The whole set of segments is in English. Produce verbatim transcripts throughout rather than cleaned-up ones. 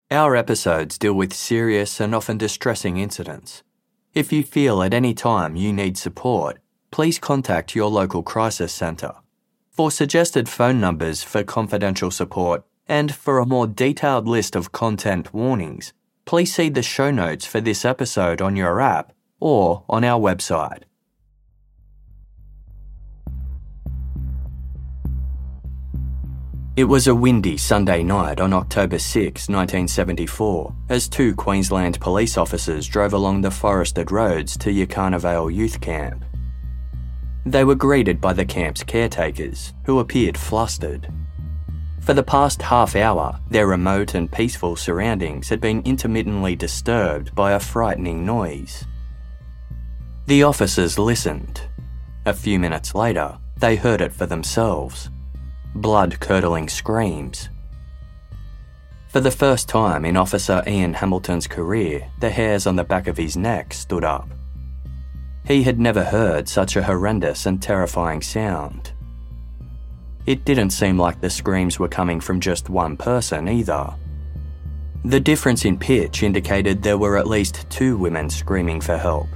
Our episodes deal with serious and often distressing incidents. If you feel at any time you need support, please contact your local crisis centre. For suggested phone numbers for confidential support and for a more detailed list of content warnings, please see the show notes for this episode on your app or on our website. It was a windy Sunday night on October sixth, nineteen seventy-four, as two Queensland police officers drove along the forested roads to Yakarna Vale Youth Camp. They were greeted by the camp's caretakers, who appeared flustered. For the past half hour, their remote and peaceful surroundings had been intermittently disturbed by a frightening noise. The officers listened. A few minutes later, they heard it for themselves. Blood-curdling screams. For the first time in Officer Ian Hamilton's career, the hairs on the back of his neck stood up. He had never heard such a horrendous and terrifying sound. It didn't seem like the screams were coming from just one person either. The difference in pitch indicated there were at least two women screaming for help.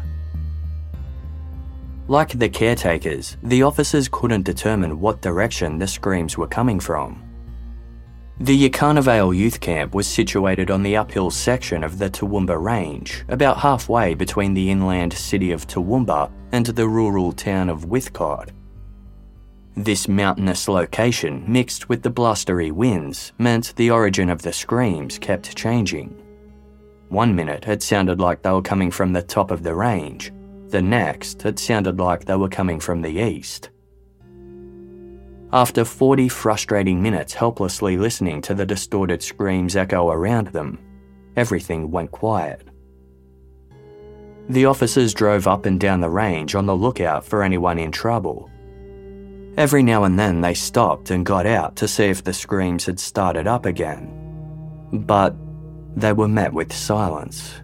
Like the caretakers, the officers couldn't determine what direction the screams were coming from. The Yakarna Vale Youth Camp was situated on the uphill section of the Toowoomba Range, about halfway between the inland city of Toowoomba and the rural town of Whithcott. This mountainous location, mixed with the blustery winds, meant the origin of the screams kept changing. One minute it sounded like they were coming from the top of the range. The next, it sounded like they were coming from the east. After forty frustrating minutes helplessly listening to the distorted screams echo around them, everything went quiet. The officers drove up and down the range on the lookout for anyone in trouble. Every now and then they stopped and got out to see if the screams had started up again. But they were met with silence.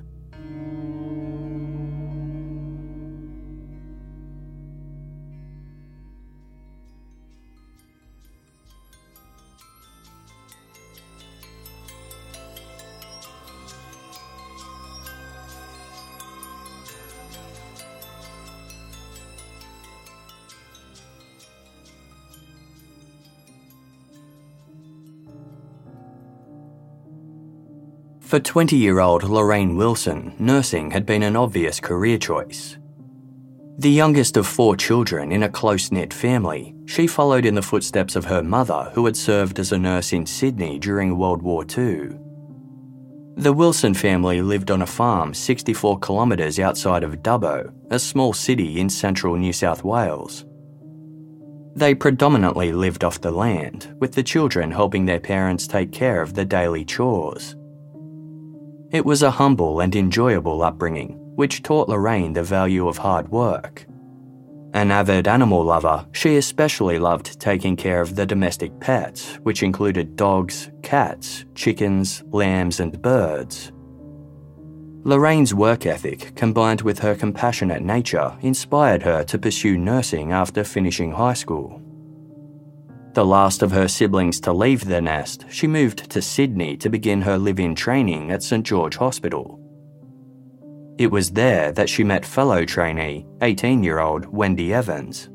For twenty-year-old Lorraine Wilson, nursing had been an obvious career choice. The youngest of four children in a close-knit family, she followed in the footsteps of her mother, who had served as a nurse in Sydney during World War Two. The Wilson family lived on a farm sixty-four kilometres outside of Dubbo, a small city in central New South Wales. They predominantly lived off the land, with the children helping their parents take care of the daily chores. It was a humble and enjoyable upbringing, which taught Lorraine the value of hard work. An avid animal lover, she especially loved taking care of the domestic pets, which included dogs, cats, chickens, lambs, and birds. Lorraine's work ethic, combined with her compassionate nature, inspired her to pursue nursing after finishing high school. The last of her siblings to leave the nest, she moved to Sydney to begin her live-in training at St George Hospital. It was there that she met fellow trainee, eighteen-year-old Wendy Evans.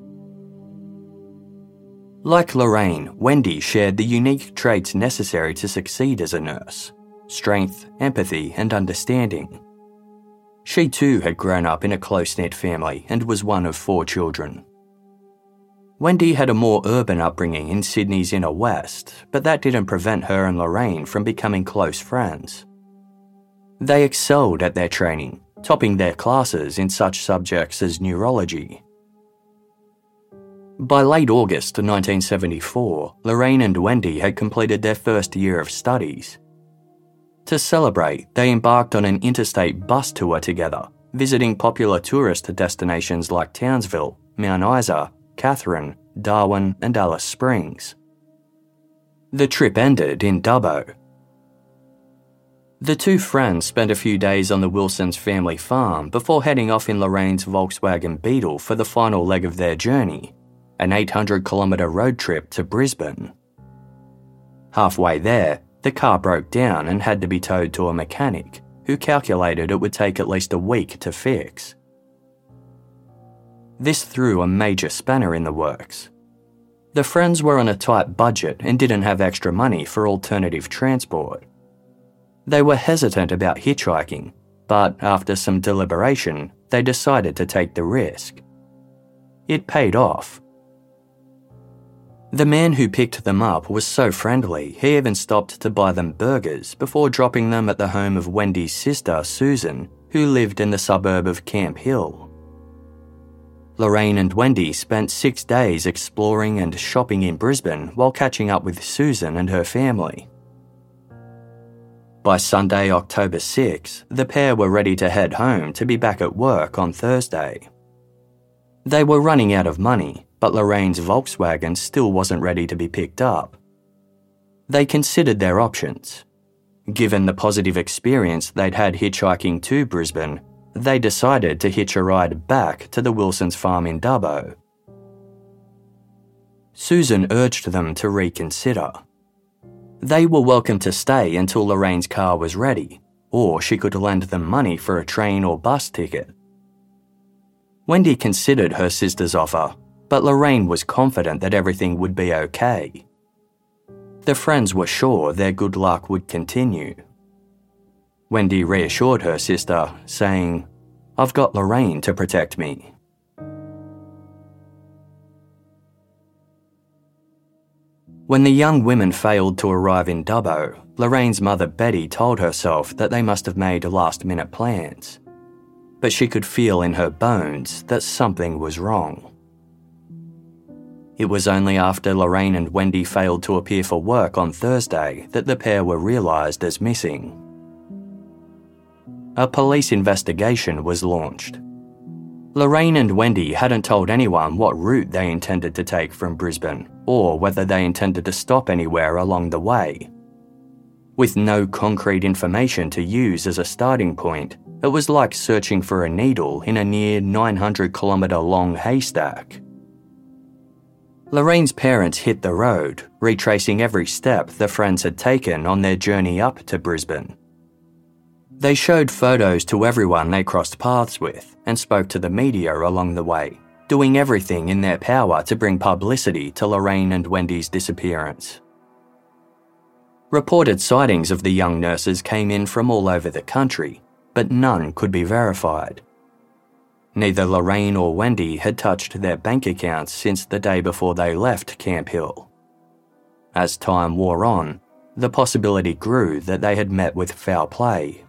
Like Lorraine, Wendy shared the unique traits necessary to succeed as a nurse: strength, empathy, and understanding. She too had grown up in a close-knit family and was one of four children. Wendy had a more urban upbringing in Sydney's inner west, but that didn't prevent her and Lorraine from becoming close friends. They excelled at their training, topping their classes in such subjects as neurology. By late August nineteen seventy-four, Lorraine and Wendy had completed their first year of studies. To celebrate, they embarked on an interstate bus tour together, visiting popular tourist destinations like Townsville, Mount Isa, Katherine, Darwin, and Alice Springs. The trip ended in Dubbo. The two friends spent a few days on the Wilsons' family farm before heading off in Lorraine's Volkswagen Beetle for the final leg of their journey, an eight hundred kilometre road trip to Brisbane. Halfway there, The car broke down and had to be towed to a mechanic, who calculated it would take at least a week to fix. This threw a major spanner in the works. The friends were on a tight budget and didn't have extra money for alternative transport. They were hesitant about hitchhiking, but after some deliberation, they decided to take the risk. It paid off. The man who picked them up was so friendly, he even stopped to buy them burgers before dropping them at the home of Wendy's sister, Susan, who lived in the suburb of Camp Hill. Lorraine and Wendy spent six days exploring and shopping in Brisbane while catching up with Susan and her family. By Sunday, October sixth, the pair were ready to head home to be back at work on Thursday. They were running out of money, but Lorraine's Volkswagen still wasn't ready to be picked up. They considered their options. Given the positive experience they'd had hitchhiking to Brisbane, they decided to hitch a ride back to the Wilsons' farm in Dubbo. Susan urged them to reconsider. They were welcome to stay until Lorraine's car was ready, or she could lend them money for a train or bus ticket. Wendy considered her sister's offer, but Lorraine was confident that everything would be okay. The friends were sure their good luck would continue. Wendy reassured her sister, saying, "I've got Lorraine to protect me." When the young women failed to arrive in Dubbo, Lorraine's mother Betty told herself that they must have made last-minute plans. But she could feel in her bones that something was wrong. It was only after Lorraine and Wendy failed to appear for work on Thursday that the pair were realised as missing. A police investigation was launched. Lorraine and Wendy hadn't told anyone what route they intended to take from Brisbane, or whether they intended to stop anywhere along the way. With no concrete information to use as a starting point, it was like searching for a needle in a near nine hundred kilometre long haystack. Lorraine's parents hit the road, retracing every step the friends had taken on their journey up to Brisbane. They showed photos to everyone they crossed paths with and spoke to the media along the way, doing everything in their power to bring publicity to Lorraine and Wendy's disappearance. Reported sightings of the young nurses came in from all over the country, but none could be verified. Neither Lorraine or Wendy had touched their bank accounts since the day before they left Camp Hill. As time wore on, the possibility grew that they had met with foul play.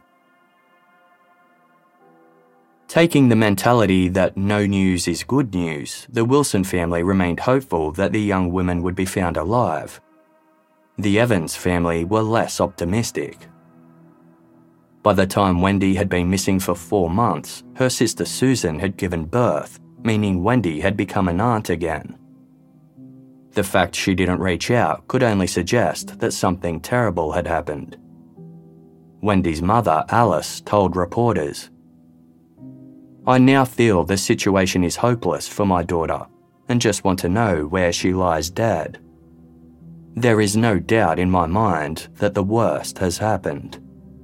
Taking the mentality that no news is good news, the Wilson family remained hopeful that the young women would be found alive. The Evans family were less optimistic. By the time Wendy had been missing for four months, her sister Susan had given birth, meaning Wendy had become an aunt again. The fact she didn't reach out could only suggest that something terrible had happened. Wendy's mother, Alice, told reporters, "I now feel the situation is hopeless for my daughter and just want to know where she lies dead. There is no doubt in my mind that the worst has happened."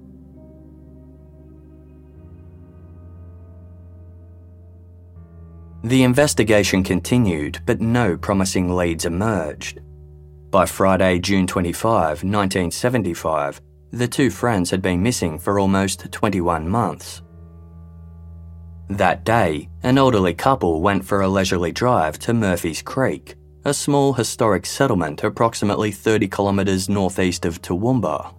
The investigation continued, but no promising leads emerged. By Friday, June twenty-fifth, nineteen seventy-five, the two friends had been missing for almost twenty-one months. That day, an elderly couple went for a leisurely drive to Murphy's Creek, a small historic settlement approximately thirty kilometres northeast of Toowoomba.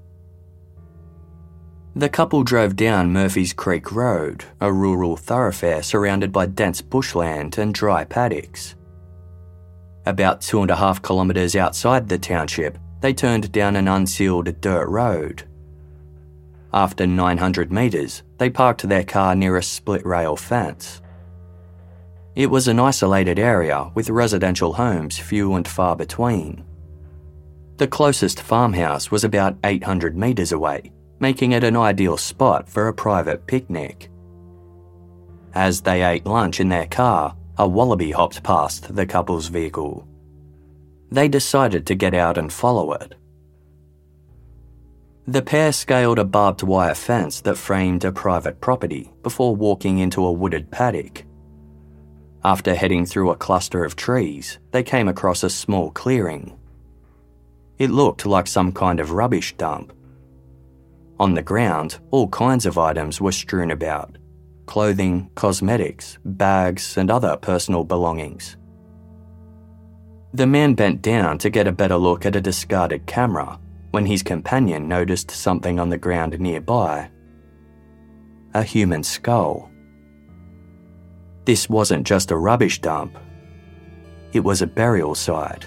The couple drove down Murphy's Creek Road, a rural thoroughfare surrounded by dense bushland and dry paddocks. About two and a half kilometres outside the township, they turned down an unsealed dirt road. After nine hundred metres, they parked their car near a split-rail fence. It was an isolated area with residential homes few and far between. The closest farmhouse was about eight hundred metres away, making it an ideal spot for a private picnic. As they ate lunch in their car, a wallaby hopped past the couple's vehicle. They decided to get out and follow it. The pair scaled a barbed wire fence that framed a private property before walking into a wooded paddock. After heading through a cluster of trees, they came across a small clearing. It looked like some kind of rubbish dump. On the ground, all kinds of items were strewn about: clothing, cosmetics, bags, and other personal belongings. The man bent down to get a better look at a discarded camera when his companion noticed something on the ground nearby: a human skull. This wasn't just a rubbish dump. It was a burial site.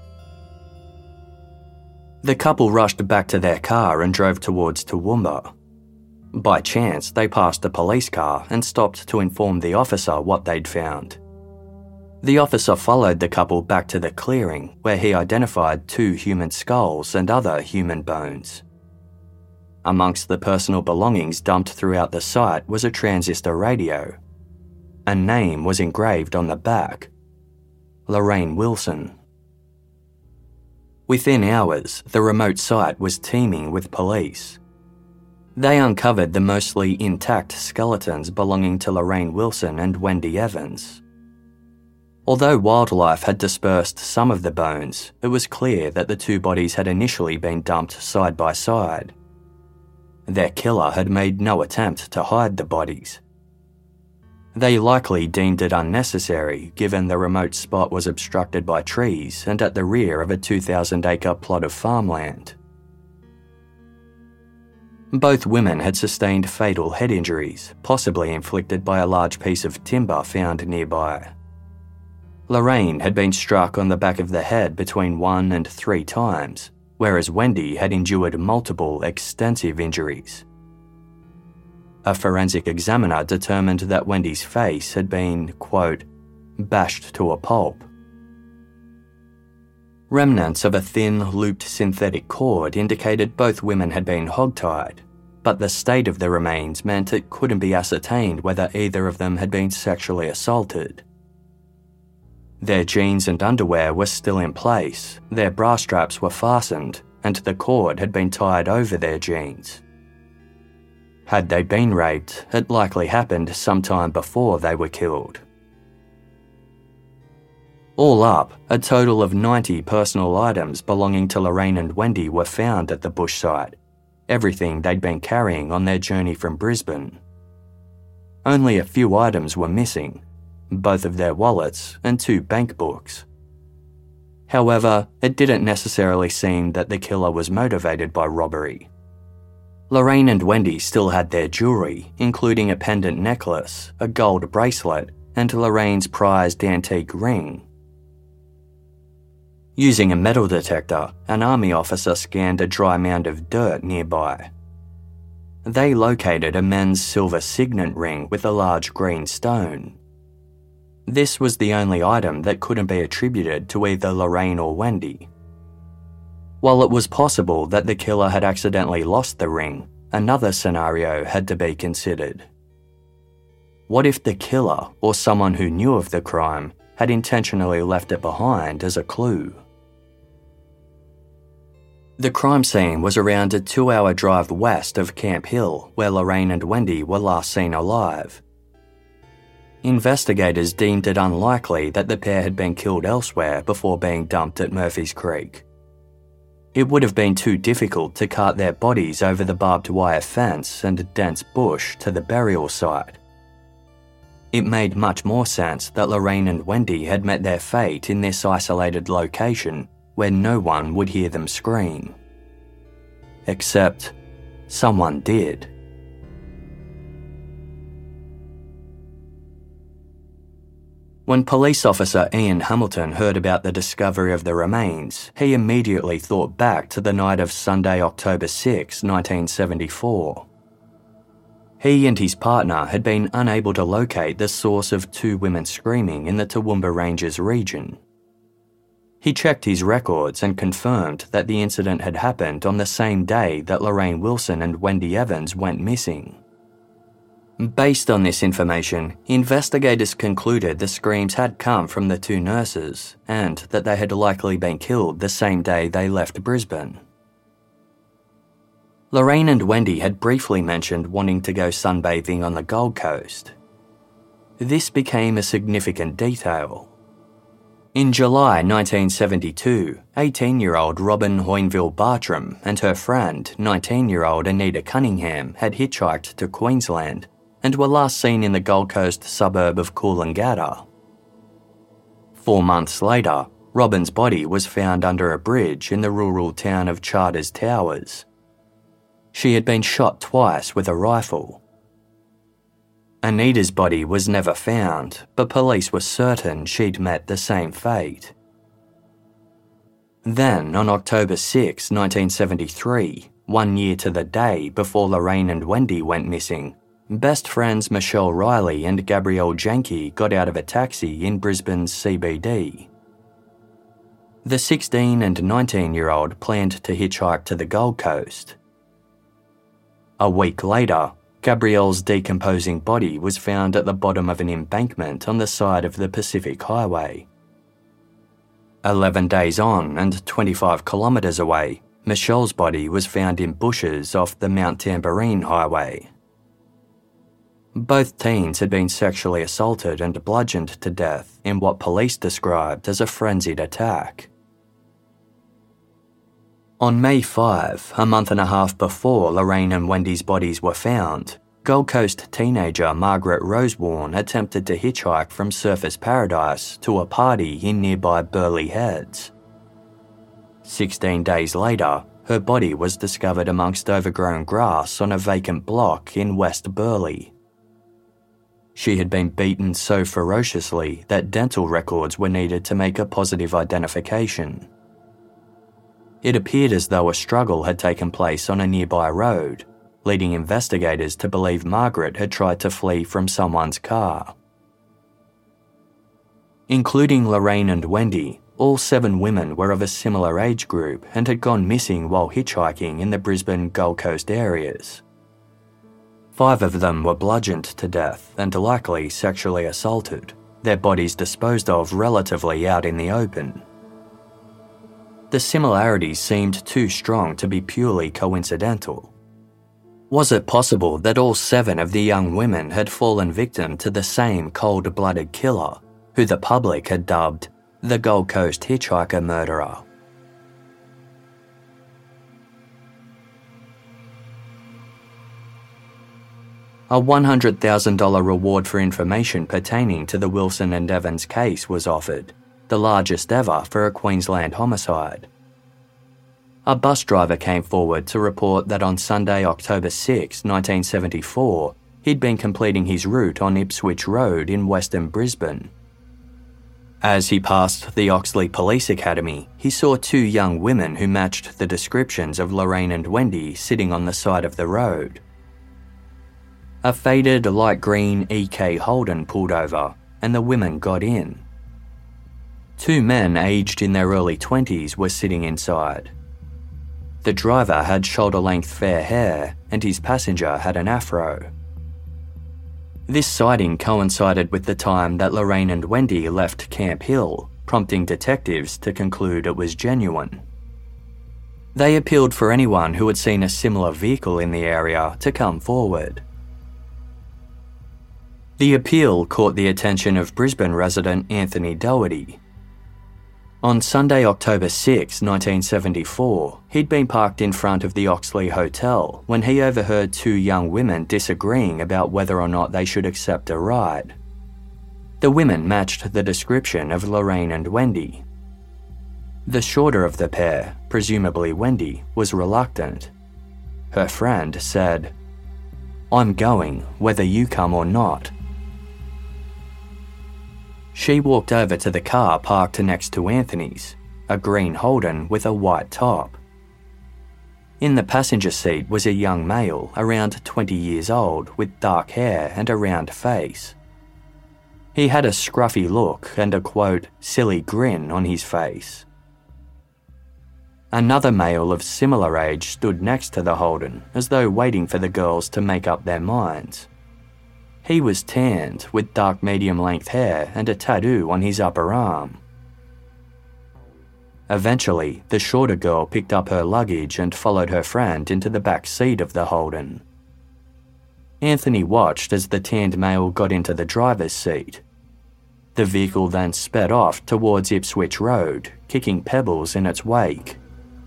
The couple rushed back to their car and drove towards Toowoomba. By chance, they passed a police car and stopped to inform the officer what they'd found. The officer followed the couple back to the clearing, where he identified two human skulls and other human bones. Amongst the personal belongings dumped throughout the site was a transistor radio. A name was engraved on the back: Lorraine Wilson. Within hours, the remote site was teeming with police. They uncovered the mostly intact skeletons belonging to Lorraine Wilson and Wendy Evans. Although wildlife had dispersed some of the bones, it was clear that the two bodies had initially been dumped side by side. Their killer had made no attempt to hide the bodies. They likely deemed it unnecessary, given the remote spot was obstructed by trees and at the rear of a two thousand acre plot of farmland. Both women had sustained fatal head injuries, possibly inflicted by a large piece of timber found nearby. Lorraine had been struck on the back of the head between one and three times, whereas Wendy had endured multiple extensive injuries. A forensic examiner determined that Wendy's face had been, quote, bashed to a pulp. Remnants of a thin, looped synthetic cord indicated both women had been hogtied, but the state of the remains meant it couldn't be ascertained whether either of them had been sexually assaulted. Their jeans and underwear were still in place, their bra straps were fastened, and the cord had been tied over their jeans. Had they been raped, it likely happened sometime before they were killed. All up, a total of ninety personal items belonging to Lorraine and Wendy were found at the bush site, everything they'd been carrying on their journey from Brisbane. Only a few items were missing, both of their wallets and two bank books. However, it didn't necessarily seem that the killer was motivated by robbery. Lorraine and Wendy still had their jewelry, including a pendant necklace, a gold bracelet, and Lorraine's prized antique ring. Using a metal detector, an army officer scanned a dry mound of dirt nearby. They located a men's silver signet ring with a large green stone. This was the only item that couldn't be attributed to either Lorraine or Wendy. While it was possible that the killer had accidentally lost the ring, another scenario had to be considered. What if the killer, or someone who knew of the crime, had intentionally left it behind as a clue? The crime scene was around a two-hour drive west of Camp Hill, where Lorraine and Wendy were last seen alive. Investigators deemed it unlikely that the pair had been killed elsewhere before being dumped at Murphy's Creek. It would have been too difficult to cart their bodies over the barbed wire fence and dense bush to the burial site. It made much more sense that Lorraine and Wendy had met their fate in this isolated location where no one would hear them scream. Except, someone did. When police officer Ian Hamilton heard about the discovery of the remains, he immediately thought back to the night of Sunday, October sixth, nineteen seventy-four. He and his partner had been unable to locate the source of two women screaming in the Toowoomba Ranges region. He checked his records and confirmed that the incident had happened on the same day that Lorraine Wilson and Wendy Evans went missing. Based on this information, investigators concluded the screams had come from the two nurses and that they had likely been killed the same day they left Brisbane. Lorraine and Wendy had briefly mentioned wanting to go sunbathing on the Gold Coast. This became a significant detail. In July nineteen seventy-two, eighteen-year-old Robin Hoynville Bartram and her friend, nineteen-year-old Anita Cunningham, had hitchhiked to Queensland and were last seen in the Gold Coast suburb of Coolangatta. Four months later, Robin's body was found under a bridge in the rural town of Charters Towers. She had been shot twice with a rifle. Anita's body was never found, but police were certain she'd met the same fate. Then, on October sixth, nineteen seventy-three, one year to the day before Lorraine and Wendy went missing, best friends Michelle Riley and Gabrielle Janke got out of a taxi in Brisbane's C B D. The sixteen and nineteen-year-old planned to hitchhike to the Gold Coast. A week later, Gabrielle's decomposing body was found at the bottom of an embankment on the side of the Pacific Highway. Eleven days on and twenty-five kilometres away, Michelle's body was found in bushes off the Mount Tamborine Highway. Both teens had been sexually assaulted and bludgeoned to death in what police described as a frenzied attack. On May fifth, a month and a half before Lorraine and Wendy's bodies were found, Gold Coast teenager Margaret Rosewarne attempted to hitchhike from Surfers Paradise to a party in nearby Burleigh Heads. Sixteen days later, her body was discovered amongst overgrown grass on a vacant block in West Burleigh. She had been beaten so ferociously that dental records were needed to make a positive identification. It appeared as though a struggle had taken place on a nearby road, leading investigators to believe Margaret had tried to flee from someone's car. Including Lorraine and Wendy, all seven women were of a similar age group and had gone missing while hitchhiking in the Brisbane Gold Coast areas. Five of them were bludgeoned to death and likely sexually assaulted, their bodies disposed of relatively out in the open. The similarities seemed too strong to be purely coincidental. Was it possible that all seven of the young women had fallen victim to the same cold-blooded killer, who the public had dubbed the Gold Coast Hitchhiker Murderer? A one hundred thousand dollars reward for information pertaining to the Wilson and Evans case was offered, the largest ever for a Queensland homicide. A bus driver came forward to report that on Sunday, October sixth, nineteen seventy-four, he'd been completing his route on Ipswich Road in Western Brisbane. As he passed the Oxley Police Academy, he saw two young women who matched the descriptions of Lorraine and Wendy sitting on the side of the road. A faded light green E K Holden pulled over, and the women got in. Two men aged in their early twenties were sitting inside. The driver had shoulder-length fair hair, and his passenger had an afro. This sighting coincided with the time that Lorraine and Wendy left Camp Hill, prompting detectives to conclude it was genuine. They appealed for anyone who had seen a similar vehicle in the area to come forward. The appeal caught the attention of Brisbane resident Anthony Doherty. On Sunday, October sixth, nineteen seventy-four, he'd been parked in front of the Oxley Hotel when he overheard two young women disagreeing about whether or not they should accept a ride. The women matched the description of Lorraine and Wendy. The shorter of the pair, presumably Wendy, was reluctant. Her friend said, "I'm going, whether you come or not." She walked over to the car parked next to Anthony's, a green Holden with a white top. In the passenger seat was a young male around twenty years old with dark hair and a round face. He had a scruffy look and a, quote, silly grin on his face. Another male of similar age stood next to the Holden, as though waiting for the girls to make up their minds. He was tanned, with dark medium-length hair and a tattoo on his upper arm. Eventually, the shorter girl picked up her luggage and followed her friend into the back seat of the Holden. Anthony watched as the tanned male got into the driver's seat. The vehicle then sped off towards Ipswich Road, kicking pebbles in its wake.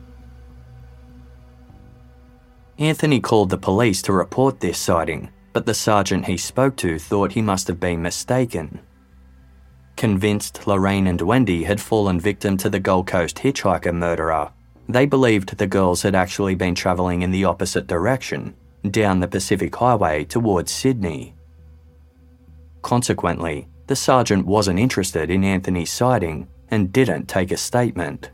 Anthony called the police to report this sighting, but the sergeant he spoke to thought he must have been mistaken. Convinced Lorraine and Wendy had fallen victim to the Gold Coast hitchhiker murderer, they believed the girls had actually been travelling in the opposite direction, down the Pacific Highway towards Sydney. Consequently, the sergeant wasn't interested in Anthony's sighting and didn't take a statement.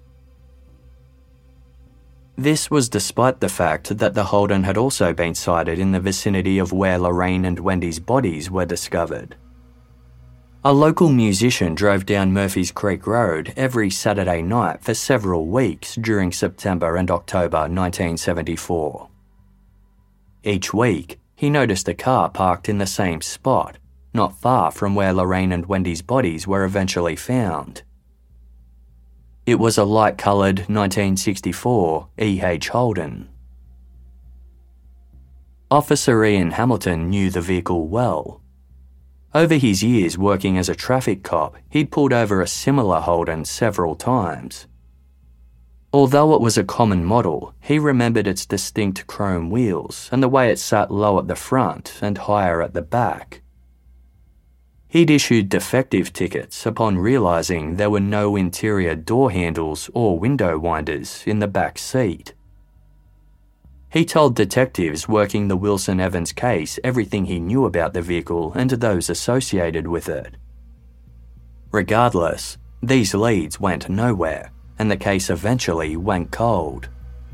This was despite the fact that the Holden had also been sighted in the vicinity of where Lorraine and Wendy's bodies were discovered. A local musician drove down Murphy's Creek Road every Saturday night for several weeks during September and October nineteen seventy-four. Each week, he noticed a car parked in the same spot, not far from where Lorraine and Wendy's bodies were eventually found. It was a light-coloured nineteen sixty-four E H Holden. Officer Ian Hamilton knew the vehicle well. Over his years working as a traffic cop, he'd pulled over a similar Holden several times. Although it was a common model, he remembered its distinct chrome wheels and the way it sat low at the front and higher at the back. He'd issued defective tickets upon realising there were no interior door handles or window winders in the back seat. He told detectives working the Wilson Evans case everything he knew about the vehicle and those associated with it. Regardless, these leads went nowhere, and the case eventually went cold.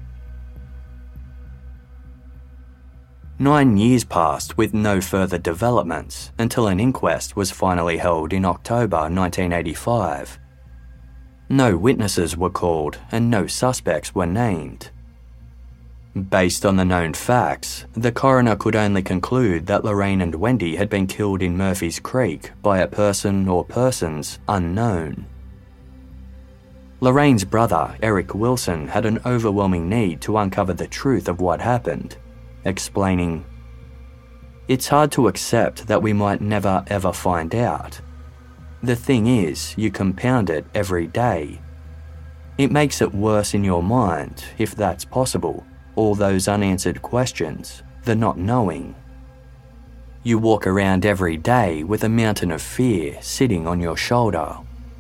Nine years passed with no further developments until an inquest was finally held in October nineteen eighty-five. No witnesses were called and no suspects were named. Based on the known facts, the coroner could only conclude that Lorraine and Wendy had been killed in Murphy's Creek by a person or persons unknown. Lorraine's brother, Eric Wilson, had an overwhelming need to uncover the truth of what happened, explaining, "It's hard to accept that we might never ever find out. The thing is, you compound it every day. It makes it worse in your mind, if that's possible, all those unanswered questions, the not knowing. You walk around every day with a mountain of fear sitting on your shoulder."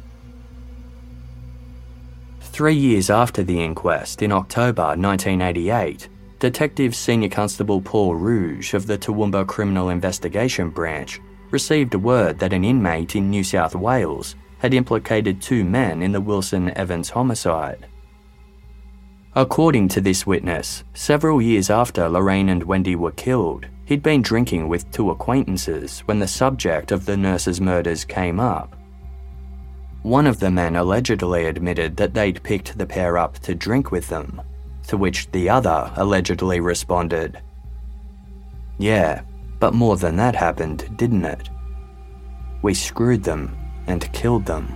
Three years after the inquest, in October nineteen eighty-eight, Detective Senior Constable Paul Rouge of the Toowoomba Criminal Investigation Branch received word that an inmate in New South Wales had implicated two men in the Wilson Evans homicide. According to this witness, several years after Lorraine and Wendy were killed, he'd been drinking with two acquaintances when the subject of the nurses' murders came up. One of the men allegedly admitted that they'd picked the pair up to drink with them, to which the other allegedly responded, "Yeah, but more than that happened, didn't it? We screwed them and killed them."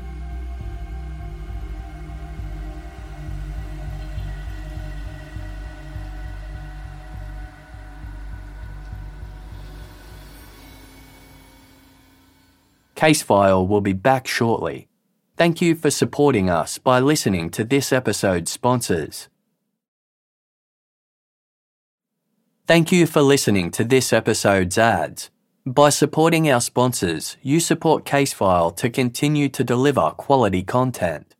Casefile will be back shortly. Thank you for supporting us by listening to this episode's sponsors. Thank you for listening to this episode's ads. By supporting our sponsors, you support Casefile to continue to deliver quality content.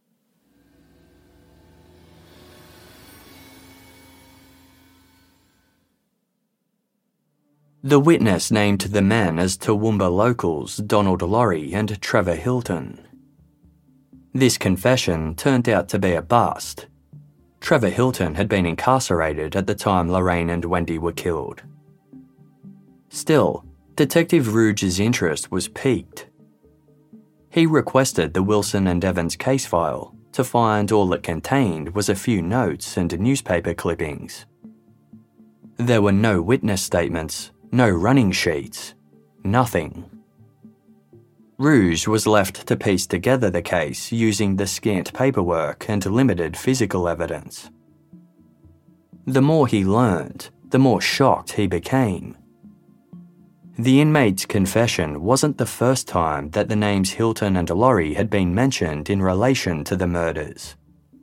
The witness named the men as Toowoomba locals Donald Laurie and Trevor Hilton. This confession turned out to be a bust. Trevor Hilton had been incarcerated at the time Lorraine and Wendy were killed. Still, Detective Rouge's interest was piqued. He requested the Wilson and Evans case file to find all it contained was a few notes and newspaper clippings. There were no witness statements, no running sheets, nothing. Rouge was left to piece together the case using the scant paperwork and limited physical evidence. The more he learned, the more shocked he became. The inmate's confession wasn't the first time that the names Hilton and Laurie had been mentioned in relation to the murders.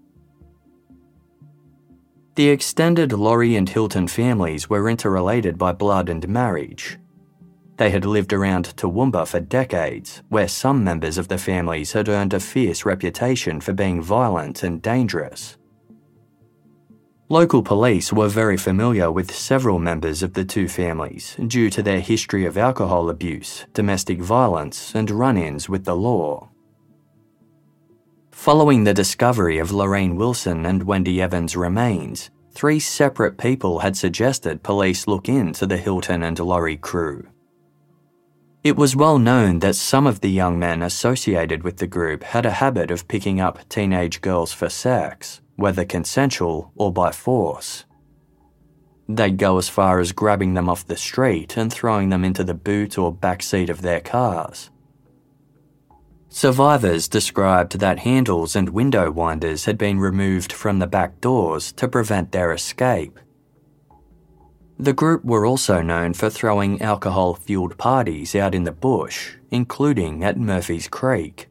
The extended Laurie and Hilton families were interrelated by blood and marriage. They had lived around Toowoomba for decades, where some members of the families had earned a fierce reputation for being violent and dangerous. Local police were very familiar with several members of the two families due to their history of alcohol abuse, domestic violence, and run-ins with the law. Following the discovery of Lorraine Wilson and Wendy Evans' remains, three separate people had suggested police look into the Hilton and Laurie crew. It was well known that some of the young men associated with the group had a habit of picking up teenage girls for sex, whether consensual or by force. They'd go as far as grabbing them off the street and throwing them into the boot or back seat of their cars. Survivors described that handles and window winders had been removed from the back doors to prevent their escape. The group were also known for throwing alcohol-fueled parties out in the bush, including at Murphy's Creek.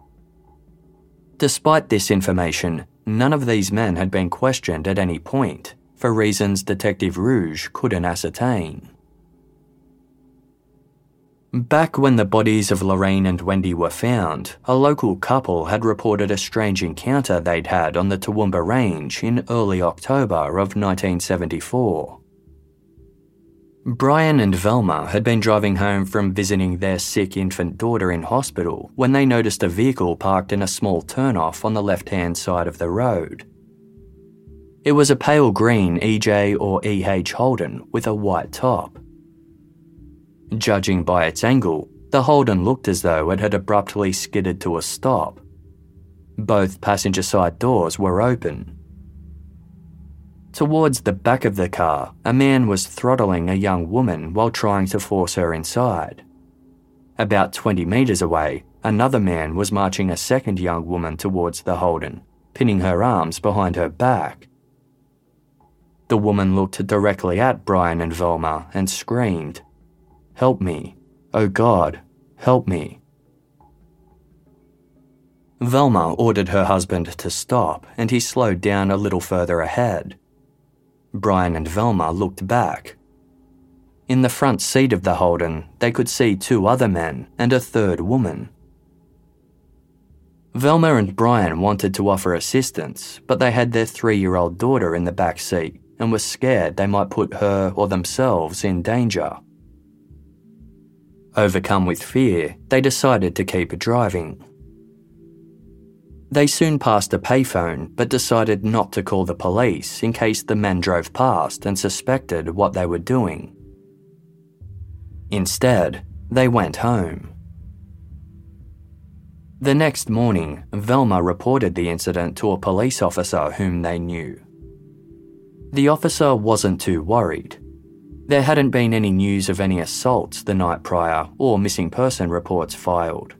Despite this information, none of these men had been questioned at any point, for reasons Detective Rouge couldn't ascertain. Back when the bodies of Lorraine and Wendy were found, a local couple had reported a strange encounter they'd had on the Toowoomba Range in early October of nineteen seventy-four. Brian and Velma had been driving home from visiting their sick infant daughter in hospital when they noticed a vehicle parked in a small turnoff on the left-hand side of the road. It was a pale green E J or E H Holden with a white top. Judging by its angle, the Holden looked as though it had abruptly skidded to a stop. Both passenger side doors were open. Towards the back of the car, a man was throttling a young woman while trying to force her inside. About twenty metres away, another man was marching a second young woman towards the Holden, pinning her arms behind her back. The woman looked directly at Brian and Velma and screamed, "Help me. Oh God, help me." Velma ordered her husband to stop and he slowed down a little further ahead. Brian and Velma looked back. In the front seat of the Holden, they could see two other men and a third woman. Velma and Brian wanted to offer assistance, but they had their three-year-old daughter in the back seat and were scared they might put her or themselves in danger. Overcome with fear, they decided to keep driving. They soon passed a payphone but decided not to call the police in case the men drove past and suspected what they were doing. Instead, they went home. The next morning, Velma reported the incident to a police officer whom they knew. The officer wasn't too worried. There hadn't been any news of any assaults the night prior or missing person reports filed.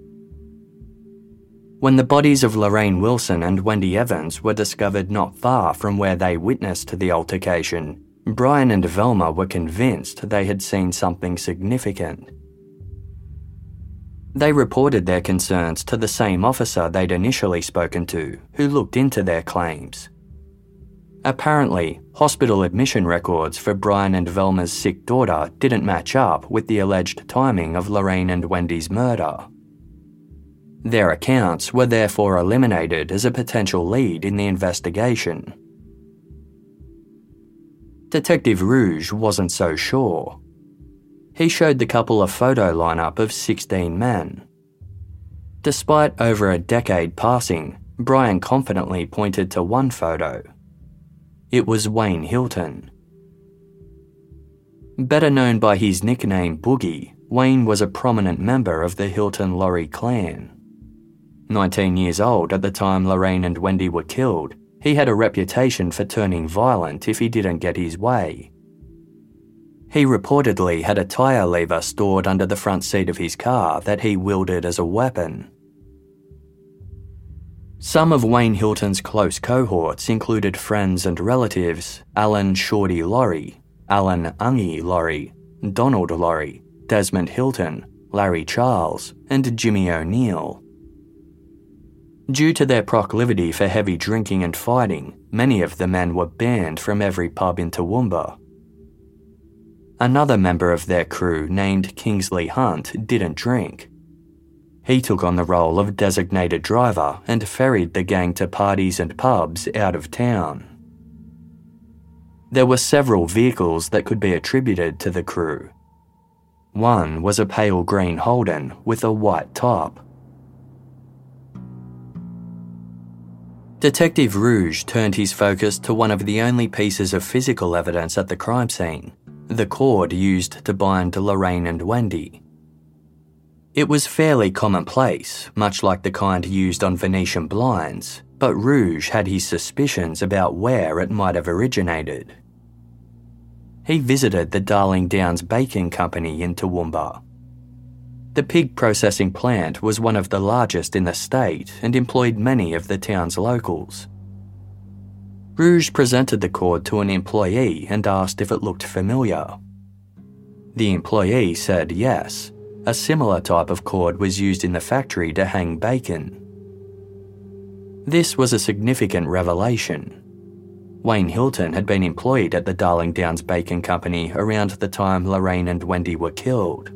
When the bodies of Lorraine Wilson and Wendy Evans were discovered not far from where they witnessed the altercation, Brian and Velma were convinced they had seen something significant. They reported their concerns to the same officer they'd initially spoken to, who looked into their claims. Apparently, hospital admission records for Brian and Velma's sick daughter didn't match up with the alleged timing of Lorraine and Wendy's murder. Their accounts were therefore eliminated as a potential lead in the investigation. Detective Rouge wasn't so sure. He showed the couple a photo lineup of sixteen men. Despite over a decade passing, Brian confidently pointed to one photo. It was Wayne Hilton. Better known by his nickname Boogie, Wayne was a prominent member of the Hilton-Laurie clan. nineteen years old at the time Lorraine and Wendy were killed, he had a reputation for turning violent if he didn't get his way. He reportedly had a tyre lever stored under the front seat of his car that he wielded as a weapon. Some of Wayne Hilton's close cohorts included friends and relatives Alan Shorty Laurie, Alan Ungie Laurie, Donald Laurie, Desmond Hilton, Larry Charles, and Jimmy O'Neill. Due to their proclivity for heavy drinking and fighting, many of the men were banned from every pub in Toowoomba. Another member of their crew, named Kingsley Hunt, didn't drink. He took on the role of designated driver and ferried the gang to parties and pubs out of town. There were several vehicles that could be attributed to the crew. One was a pale green Holden with a white top. Detective Rouge turned his focus to one of the only pieces of physical evidence at the crime scene, the cord used to bind Lorraine and Wendy. It was fairly commonplace, much like the kind used on Venetian blinds, but Rouge had his suspicions about where it might have originated. He visited the Darling Downs Bacon Company in Toowoomba. The pig processing plant was one of the largest in the state and employed many of the town's locals. Rouge presented the cord to an employee and asked if it looked familiar. The employee said yes. A similar type of cord was used in the factory to hang bacon. This was a significant revelation. Wayne Hilton had been employed at the Darling Downs Bacon Company around the time Lorraine and Wendy were killed.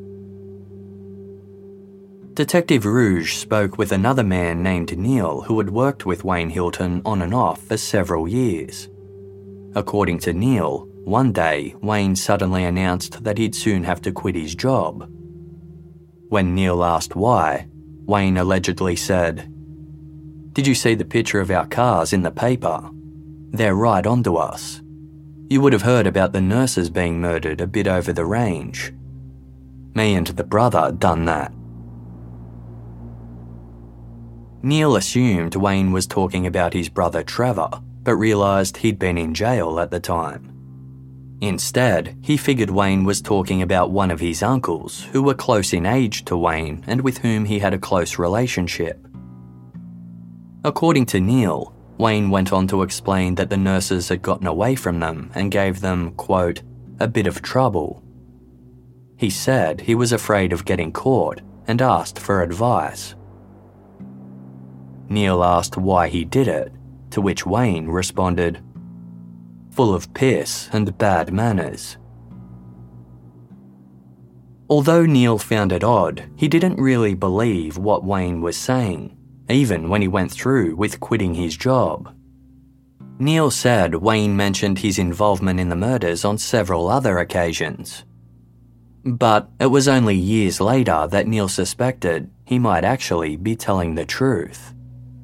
Detective Rouge spoke with another man named Neil who had worked with Wayne Hilton on and off for several years. According to Neil, one day Wayne suddenly announced that he'd soon have to quit his job. When Neil asked why, Wayne allegedly said, "Did you see the picture of our cars in the paper? They're right onto us. You would have heard about the nurses being murdered a bit over the range. Me and the brother done that." Neil assumed Wayne was talking about his brother Trevor, but realised he'd been in jail at the time. Instead, he figured Wayne was talking about one of his uncles who were close in age to Wayne and with whom he had a close relationship. According to Neil, Wayne went on to explain that the nurses had gotten away from them and gave them, quote, a bit of trouble. He said he was afraid of getting caught and asked for advice. Neil asked why he did it, to which Wayne responded, "Full of piss and bad manners." Although Neil found it odd, he didn't really believe what Wayne was saying, even when he went through with quitting his job. Neil said Wayne mentioned his involvement in the murders on several other occasions. But it was only years later that Neil suspected he might actually be telling the truth.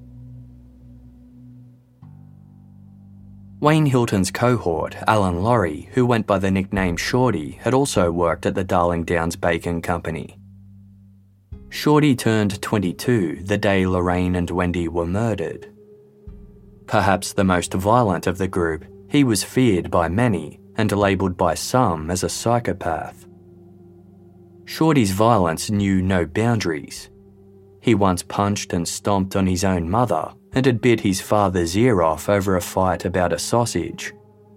Wayne Hilton's cohort, Alan Laurie, who went by the nickname Shorty, had also worked at the Darling Downs Bacon Company. Shorty turned twenty-two the day Lorraine and Wendy were murdered. Perhaps the most violent of the group, he was feared by many and labelled by some as a psychopath. Shorty's violence knew no boundaries. He once punched and stomped on his own mother and had bit his father's ear off over a fight about a sausage.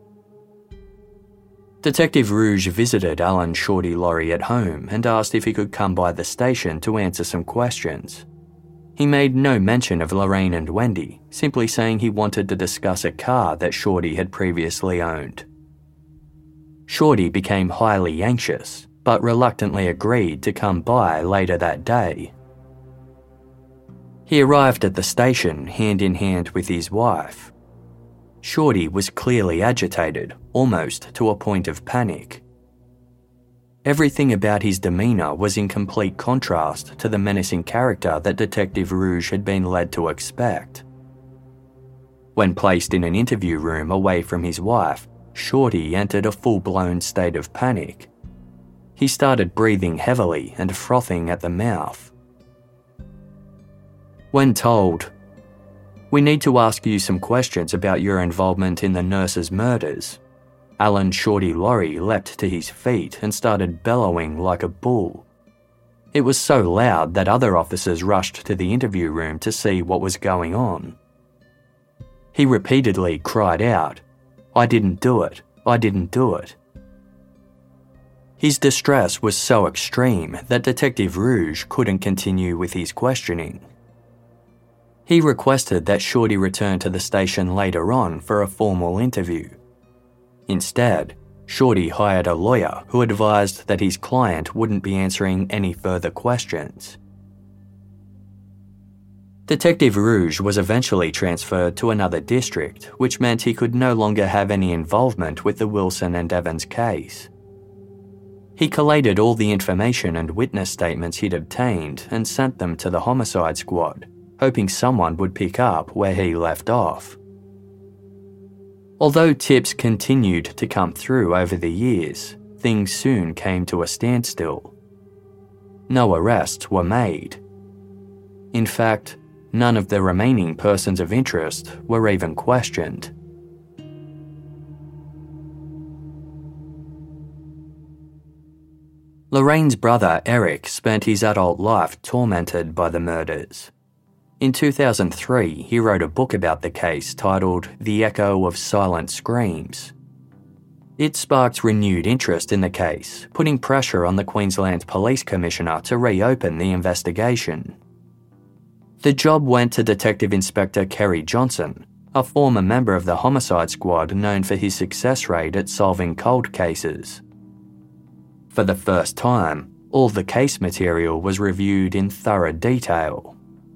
Detective Rouge visited Alan Shorty Laurie at home and asked if he could come by the station to answer some questions. He made no mention of Lorraine and Wendy, simply saying he wanted to discuss a car that Shorty had previously owned. Shorty became highly anxious, but reluctantly agreed to come by later that day. He arrived at the station hand in hand with his wife. Shorty was clearly agitated, almost to a point of panic. Everything about his demeanour was in complete contrast to the menacing character that Detective Rouge had been led to expect. When placed in an interview room away from his wife, Shorty entered a full-blown state of panic. He started breathing heavily and frothing at the mouth. When told, "We need to ask you some questions about your involvement in the nurses' murders," Alan Shorty Laurie leapt to his feet and started bellowing like a bull. It was so loud that other officers rushed to the interview room to see what was going on. He repeatedly cried out, "I didn't do it, I didn't do it." His distress was so extreme that Detective Rouge couldn't continue with his questioning. He requested that Shorty return to the station later on for a formal interview. Instead, Shorty hired a lawyer who advised that his client wouldn't be answering any further questions. Detective Rouge was eventually transferred to another district, which meant he could no longer have any involvement with the Wilson and Evans case. He collated all the information and witness statements he'd obtained and sent them to the homicide squad, hoping someone would pick up where he left off. Although tips continued to come through over the years, things soon came to a standstill. No arrests were made. In fact, none of the remaining persons of interest were even questioned. Lorraine's brother Eric spent his adult life tormented by the murders. In two thousand three, he wrote a book about the case titled The Echo of Silent Screams. It sparked renewed interest in the case, putting pressure on the Queensland Police Commissioner to reopen the investigation. The job went to Detective Inspector Kerry Johnson, a former member of the homicide squad known for his success rate at solving cold cases. For the first time, all the case material was reviewed in thorough detail.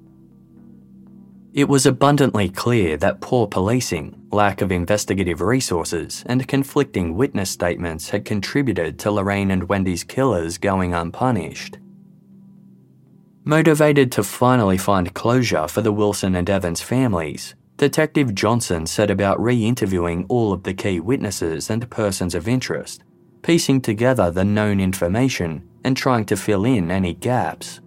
It was abundantly clear that poor policing, lack of investigative resources, and conflicting witness statements had contributed to Lorraine and Wendy's killers going unpunished. Motivated to finally find closure for the Wilson and Evans families, Detective Johnson set about re-interviewing all of the key witnesses and persons of interest, piecing together the known information and trying to fill in any gaps.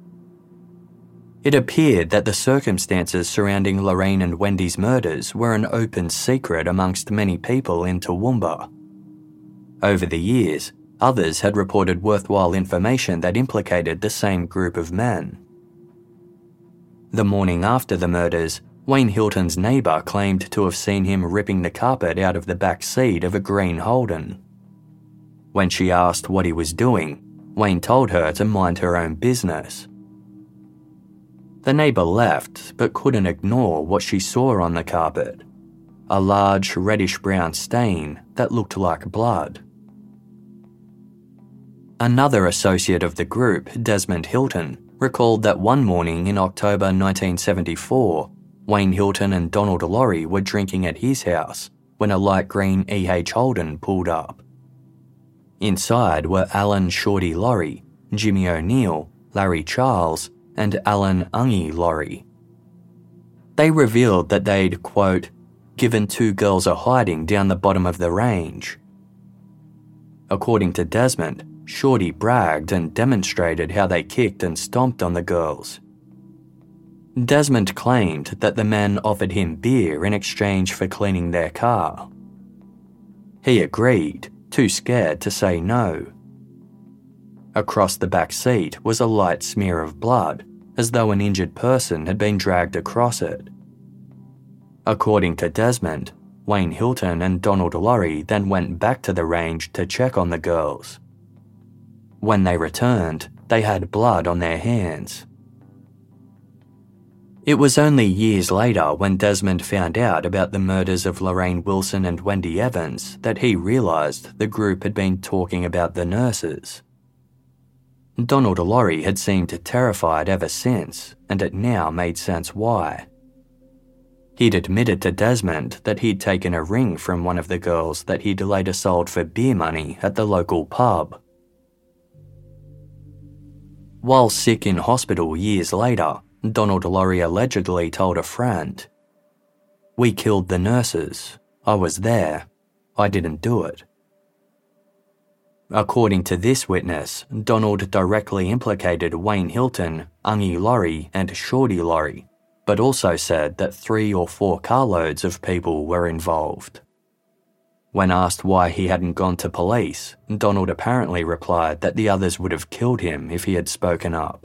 It appeared that the circumstances surrounding Lorraine and Wendy's murders were an open secret amongst many people in Toowoomba. Over the years, others had reported worthwhile information that implicated the same group of men. The morning after the murders, Wayne Hilton's neighbour claimed to have seen him ripping the carpet out of the back seat of a green Holden. When she asked what he was doing, Wayne told her to mind her own business. The neighbour left, but couldn't ignore what she saw on the carpet, a large reddish-brown stain that looked like blood. Another associate of the group, Desmond Hilton, recalled that one morning in October nineteen seventy-four, Wayne Hilton and Donald Laurie were drinking at his house when a light green E H Holden pulled up. Inside were Alan Shorty Laurie, Jimmy O'Neill, Larry Charles, and Alan Ungie Laurie. They revealed that they'd, quote, given two girls a hiding down the bottom of the range. According to Desmond, Shorty bragged and demonstrated how they kicked and stomped on the girls. Desmond claimed that the men offered him beer in exchange for cleaning their car. He agreed, too scared to say no. Across the back seat was a light smear of blood, as though an injured person had been dragged across it. According to Desmond, Wayne Hilton and Donald Laurie then went back to the range to check on the girls. When they returned, they had blood on their hands. It was only years later when Desmond found out about the murders of Lorraine Wilson and Wendy Evans that he realised the group had been talking about the nurses. Donald Laurie had seemed terrified ever since, and it now made sense why. He'd admitted to Desmond that he'd taken a ring from one of the girls that he'd later sold for beer money at the local pub. While sick in hospital years later, Donald Laurie allegedly told a friend, "We killed the nurses. I was there. I didn't do it." According to this witness, Donald directly implicated Wayne Hilton, Ungie Laurie, and Shorty Laurie, but also said that three or four carloads of people were involved. When asked why he hadn't gone to police, Donald apparently replied that the others would have killed him if he had spoken up.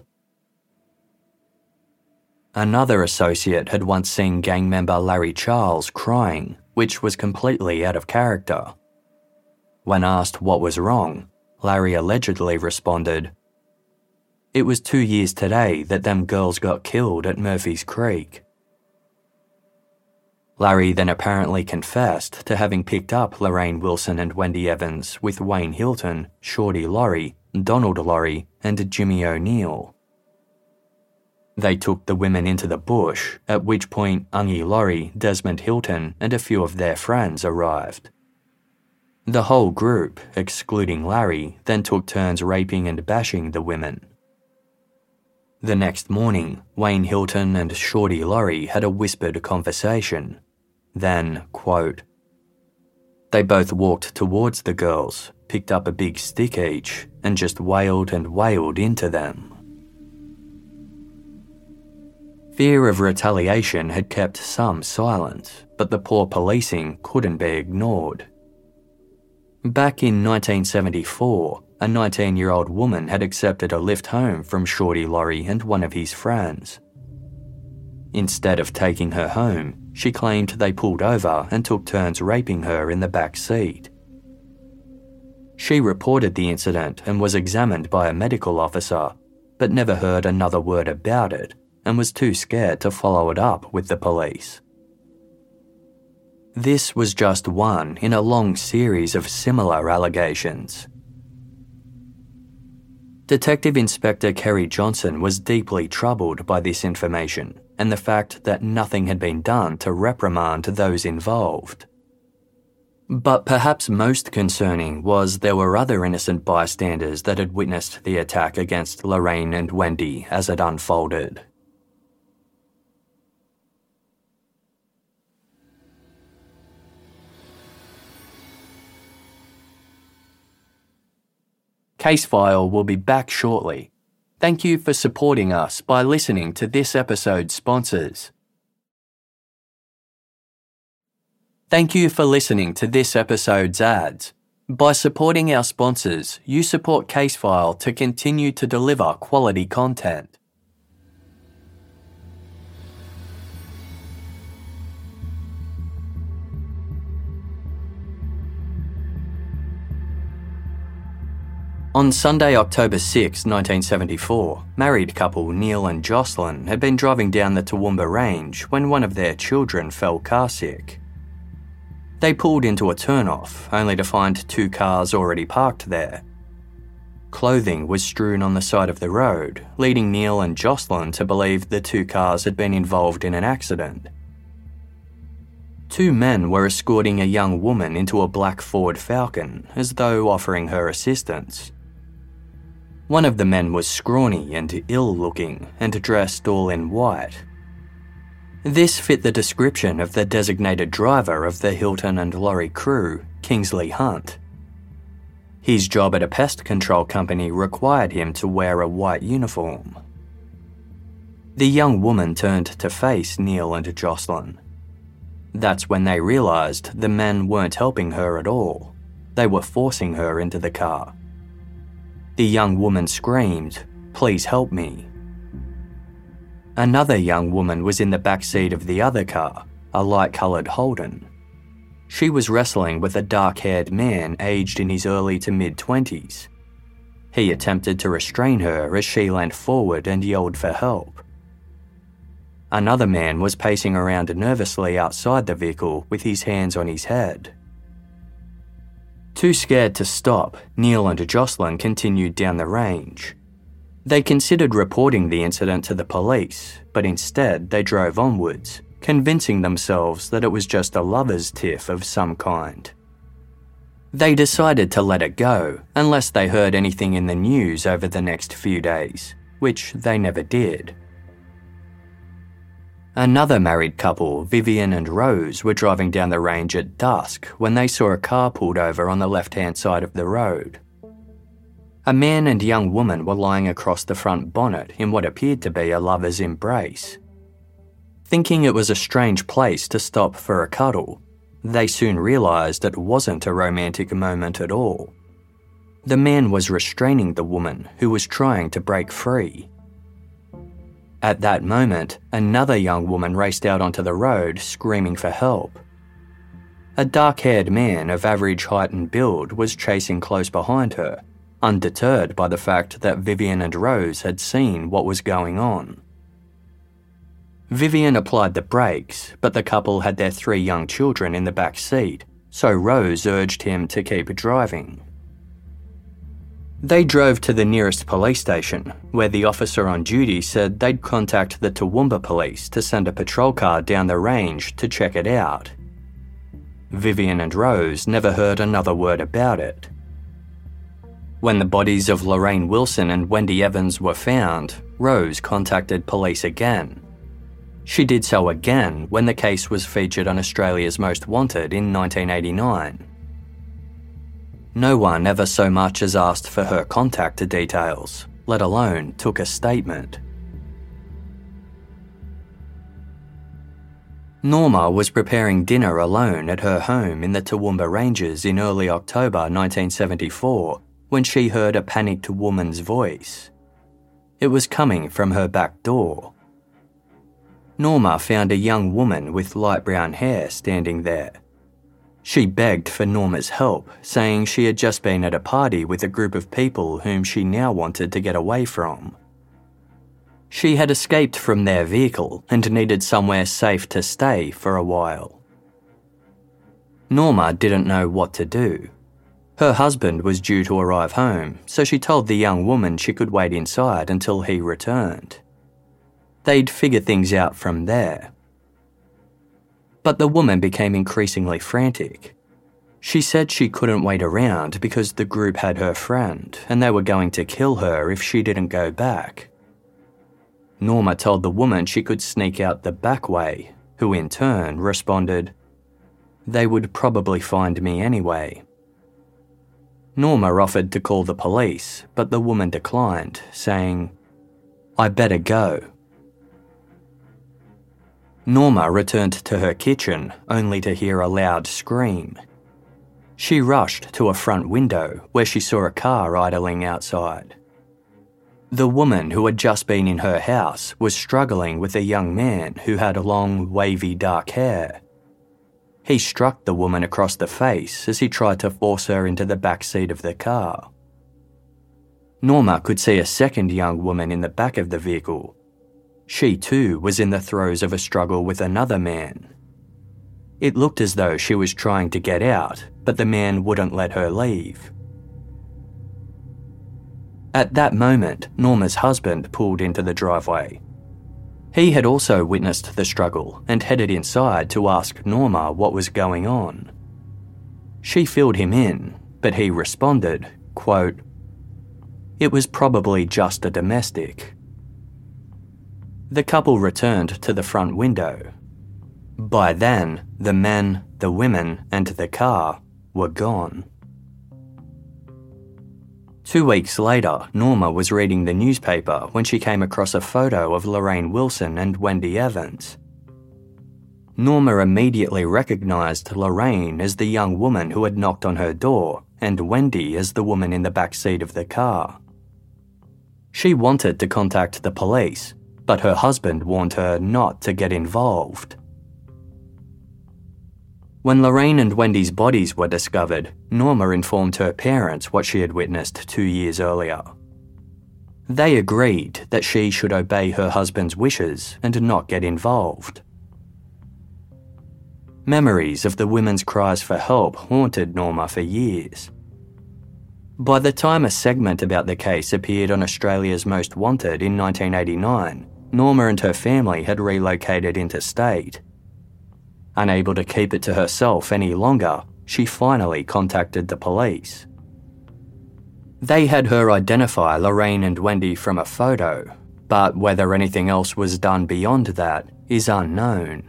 Another associate had once seen gang member Larry Charles crying, which was completely out of character. When asked what was wrong, Larry allegedly responded, "It was two years today that them girls got killed at Murphy's Creek." Larry then apparently confessed to having picked up Lorraine Wilson and Wendy Evans with Wayne Hilton, Shorty Laurie, Donald Laurie, and Jimmy O'Neill. They took the women into the bush, at which point Ungie Laurie, Desmond Hilton, and a few of their friends arrived. The whole group, excluding Larry, then took turns raping and bashing the women. The next morning, Wayne Hilton and Shorty Laurie had a whispered conversation. Then, quote, "They both walked towards the girls, picked up a big stick each, and just wailed and wailed into them." Fear of retaliation had kept some silent, but the poor policing couldn't be ignored. Back in nineteen seventy-four, a nineteen-year-old woman had accepted a lift home from Shorty Laurie and one of his friends. Instead of taking her home, she claimed they pulled over and took turns raping her in the back seat. She reported the incident and was examined by a medical officer, but never heard another word about it and was too scared to follow it up with the police. This was just one in a long series of similar allegations. Detective Inspector Kerry Johnson was deeply troubled by this information and the fact that nothing had been done to reprimand those involved. But perhaps most concerning was there were other innocent bystanders that had witnessed the attack against Lorraine and Wendy as it unfolded. Casefile will be back shortly. Thank you for supporting us by listening to this episode's sponsors. Thank you for listening to this episode's ads. By supporting our sponsors, you support Casefile to continue to deliver quality content. On Sunday, October sixth, nineteen seventy-four, married couple Neil and Jocelyn had been driving down the Toowoomba Range when one of their children fell carsick. They pulled into a turnoff, only to find two cars already parked there. Clothing was strewn on the side of the road, leading Neil and Jocelyn to believe the two cars had been involved in an accident. Two men were escorting a young woman into a black Ford Falcon, as though offering her assistance. One of the men was scrawny and ill-looking and dressed all in white. This fit the description of the designated driver of the Hilton and Laurie crew, Kingsley Hunt. His job at a pest control company required him to wear a white uniform. The young woman turned to face Neil and Jocelyn. That's when they realised the men weren't helping her at all. They were forcing her into the car. The young woman screamed, "Please help me." Another young woman was in the back seat of the other car, a light-coloured Holden. She was wrestling with a dark-haired man aged in his early to mid-twenties. He attempted to restrain her as she leant forward and yelled for help. Another man was pacing around nervously outside the vehicle with his hands on his head. Too scared to stop, Neil and Jocelyn continued down the range. They considered reporting the incident to the police, but instead they drove onwards, convincing themselves that it was just a lover's tiff of some kind. They decided to let it go unless they heard anything in the news over the next few days, which they never did. Another married couple, Vivian and Rose, were driving down the range at dusk when they saw a car pulled over on the left-hand side of the road. A man and young woman were lying across the front bonnet in what appeared to be a lover's embrace. Thinking it was a strange place to stop for a cuddle, they soon realised it wasn't a romantic moment at all. The man was restraining the woman who was trying to break free. At that moment, another young woman raced out onto the road screaming for help. A dark-haired man of average height and build was chasing close behind her, undeterred by the fact that Vivian and Rose had seen what was going on. Vivian applied the brakes, but the couple had their three young children in the back seat, so Rose urged him to keep driving. They drove to the nearest police station, where the officer on duty said they'd contact the Toowoomba police to send a patrol car down the range to check it out. Vivian and Rose never heard another word about it. When the bodies of Lorraine Wilson and Wendy Evans were found, Rose contacted police again. She did so again when the case was featured on Australia's Most Wanted in nineteen eighty-nine. No one ever so much as asked for her contact details, let alone took a statement. Norma was preparing dinner alone at her home in the Toowoomba Ranges in early October nineteen seventy-four when she heard a panicked woman's voice. It was coming from her back door. Norma found a young woman with light brown hair standing there. She begged for Norma's help, saying she had just been at a party with a group of people whom she now wanted to get away from. She had escaped from their vehicle and needed somewhere safe to stay for a while. Norma didn't know what to do. Her husband was due to arrive home, so she told the young woman she could wait inside until he returned. They'd figure things out from there. But the woman became increasingly frantic. She said she couldn't wait around because the group had her friend and they were going to kill her if she didn't go back. Norma told the woman she could sneak out the back way, who in turn responded, "They would probably find me anyway." Norma offered to call the police, but the woman declined, saying, "I better go." Norma returned to her kitchen only to hear a loud scream. She rushed to a front window where she saw a car idling outside. The woman who had just been in her house was struggling with a young man who had long, wavy dark hair. He struck the woman across the face as he tried to force her into the back seat of the car. Norma could see a second young woman in the back of the vehicle. She too was in the throes of a struggle with another man. It looked as though she was trying to get out, but the man wouldn't let her leave. At that moment, Norma's husband pulled into the driveway. He had also witnessed the struggle and headed inside to ask Norma what was going on. She filled him in, but he responded, quote, "It was probably just a domestic." The couple returned to the front window. By then, the men, the women, and the car were gone. Two weeks later, Norma was reading the newspaper when she came across a photo of Lorraine Wilson and Wendy Evans. Norma immediately recognised Lorraine as the young woman who had knocked on her door and Wendy as the woman in the back seat of the car. She wanted to contact the police, but her husband warned her not to get involved. When Lorraine and Wendy's bodies were discovered, Norma informed her parents what she had witnessed two years earlier. They agreed that she should obey her husband's wishes and not get involved. Memories of the women's cries for help haunted Norma for years. By the time a segment about the case appeared on Australia's Most Wanted in nineteen eighty-nine, Norma and her family had relocated interstate. Unable to keep it to herself any longer, she finally contacted the police. They had her identify Lorraine and Wendy from a photo, but whether anything else was done beyond that is unknown.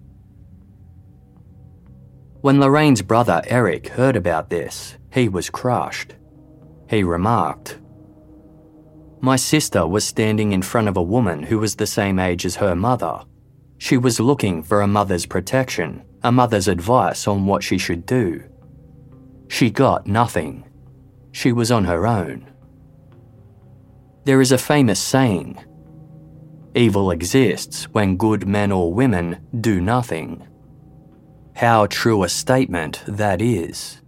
When Lorraine's brother Eric heard about this, he was crushed. He remarked, "My sister was standing in front of a woman who was the same age as her mother. She was looking for a mother's protection, a mother's advice on what she should do. She got nothing. She was on her own. There is a famous saying, "Evil exists when good men or women do nothing." How true a statement that is.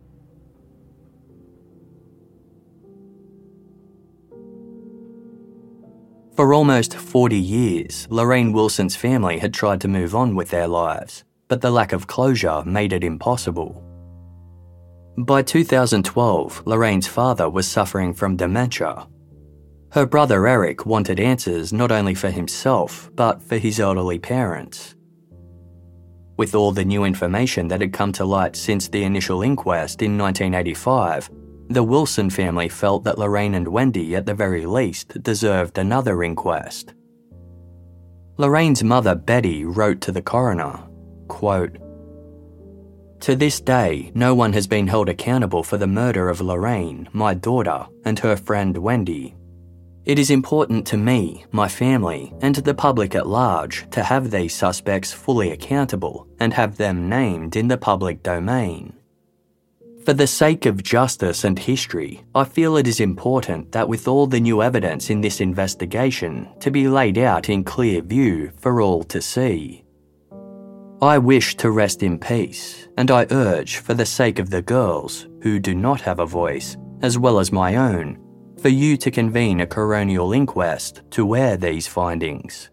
For almost forty years, Lorraine Wilson's family had tried to move on with their lives, but the lack of closure made it impossible. By two thousand twelve, Lorraine's father was suffering from dementia. Her brother Eric wanted answers not only for himself, but for his elderly parents. With all the new information that had come to light since the initial inquest in nineteen eighty-five, the Wilson family felt that Lorraine and Wendy, at the very least, deserved another inquest. Lorraine's mother, Betty, wrote to the coroner, quote, "To this day, no one has been held accountable for the murder of Lorraine, my daughter, and her friend Wendy. It is important to me, my family, and to the public at large to have these suspects fully accountable and have them named in the public domain. For the sake of justice and history, I feel it is important that with all the new evidence in this investigation to be laid out in clear view for all to see. I wish to rest in peace, and I urge, for the sake of the girls, who do not have a voice, as well as my own, for you to convene a coronial inquest to air these findings."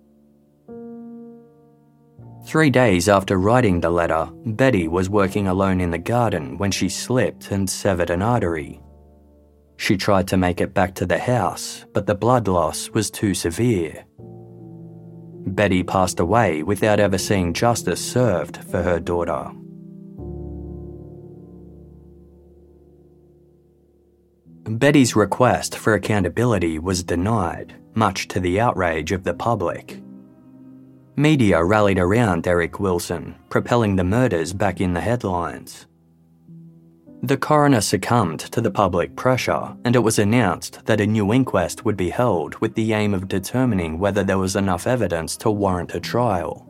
Three days after writing the letter, Betty was working alone in the garden when she slipped and severed an artery. She tried to make it back to the house, but the blood loss was too severe. Betty passed away without ever seeing justice served for her daughter. Betty's request for accountability was denied, much to the outrage of the public. Media rallied around Eric Wilson, propelling the murders back in the headlines. The coroner succumbed to the public pressure, and it was announced that a new inquest would be held with the aim of determining whether there was enough evidence to warrant a trial.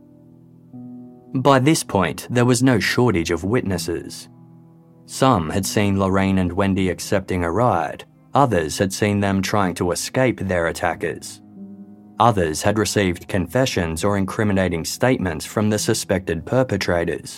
By this point, there was no shortage of witnesses. Some had seen Lorraine and Wendy accepting a ride, others had seen them trying to escape their attackers. Others had received confessions or incriminating statements from the suspected perpetrators.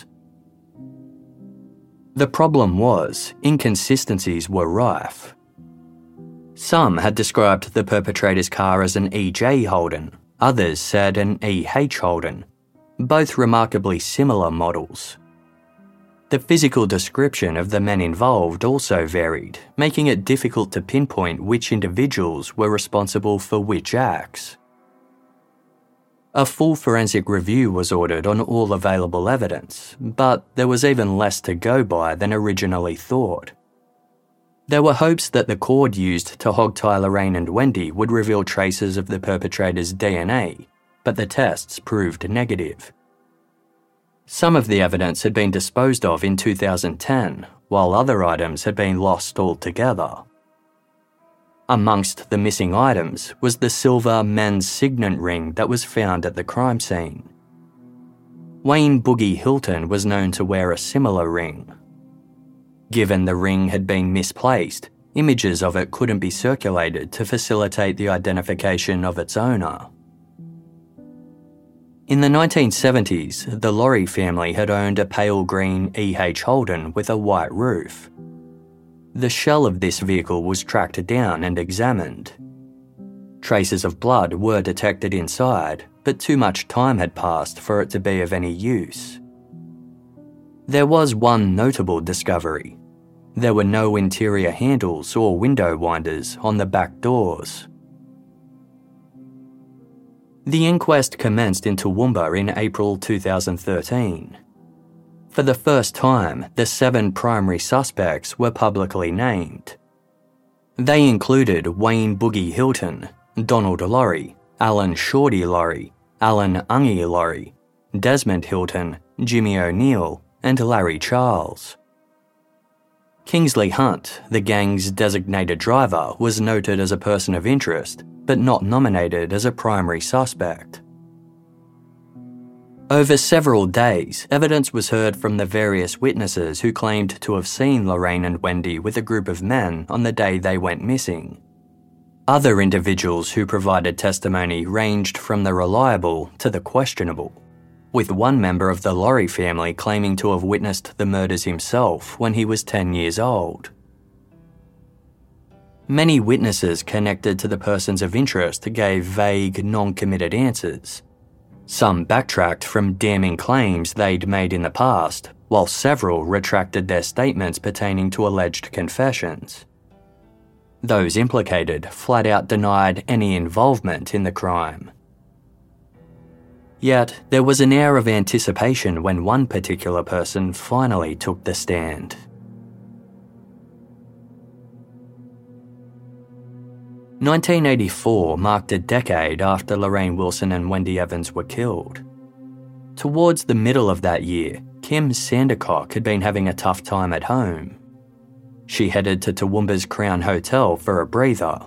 The problem was, inconsistencies were rife. Some had described the perpetrator's car as an E J Holden, others said an E H Holden, both remarkably similar models. The physical description of the men involved also varied, making it difficult to pinpoint which individuals were responsible for which acts. A full forensic review was ordered on all available evidence, but there was even less to go by than originally thought. There were hopes that the cord used to hogtie Lorraine and Wendy would reveal traces of the perpetrator's D N A, but the tests proved negative. Some of the evidence had been disposed of in two thousand ten, while other items had been lost altogether. Amongst the missing items was the silver men's signet ring that was found at the crime scene. Wayne Boogie Hilton was known to wear a similar ring. Given the ring had been misplaced, images of it couldn't be circulated to facilitate the identification of its owner. In the nineteen seventies, the Laurie family had owned a pale green E H Holden with a white roof. The shell of this vehicle was tracked down and examined. Traces of blood were detected inside, but too much time had passed for it to be of any use. There was one notable discovery. There were no interior handles or window winders on the back doors. The inquest commenced in Toowoomba in April two thousand thirteen. For the first time, the seven primary suspects were publicly named. They included Wayne Boogie Hilton, Donald Laurie, Alan Shorty Laurie, Alan Ungie Laurie, Desmond Hilton, Jimmy O'Neill, and Larry Charles. Kingsley Hunt, the gang's designated driver, was noted as a person of interest, but not nominated as a primary suspect. Over several days, evidence was heard from the various witnesses who claimed to have seen Lorraine and Wendy with a group of men on the day they went missing. Other individuals who provided testimony ranged from the reliable to the questionable, with one member of the Laurie family claiming to have witnessed the murders himself when he was ten years old. Many witnesses connected to the persons of interest gave vague, non-committed answers. Some backtracked from damning claims they'd made in the past, while several retracted their statements pertaining to alleged confessions. Those implicated flat out denied any involvement in the crime. Yet, there was an air of anticipation when one particular person finally took the stand. nineteen eighty-four marked a decade after Lorraine Wilson and Wendy Evans were killed. Towards the middle of that year, Kim Sandercock had been having a tough time at home. She headed to Toowoomba's Crown Hotel for a breather.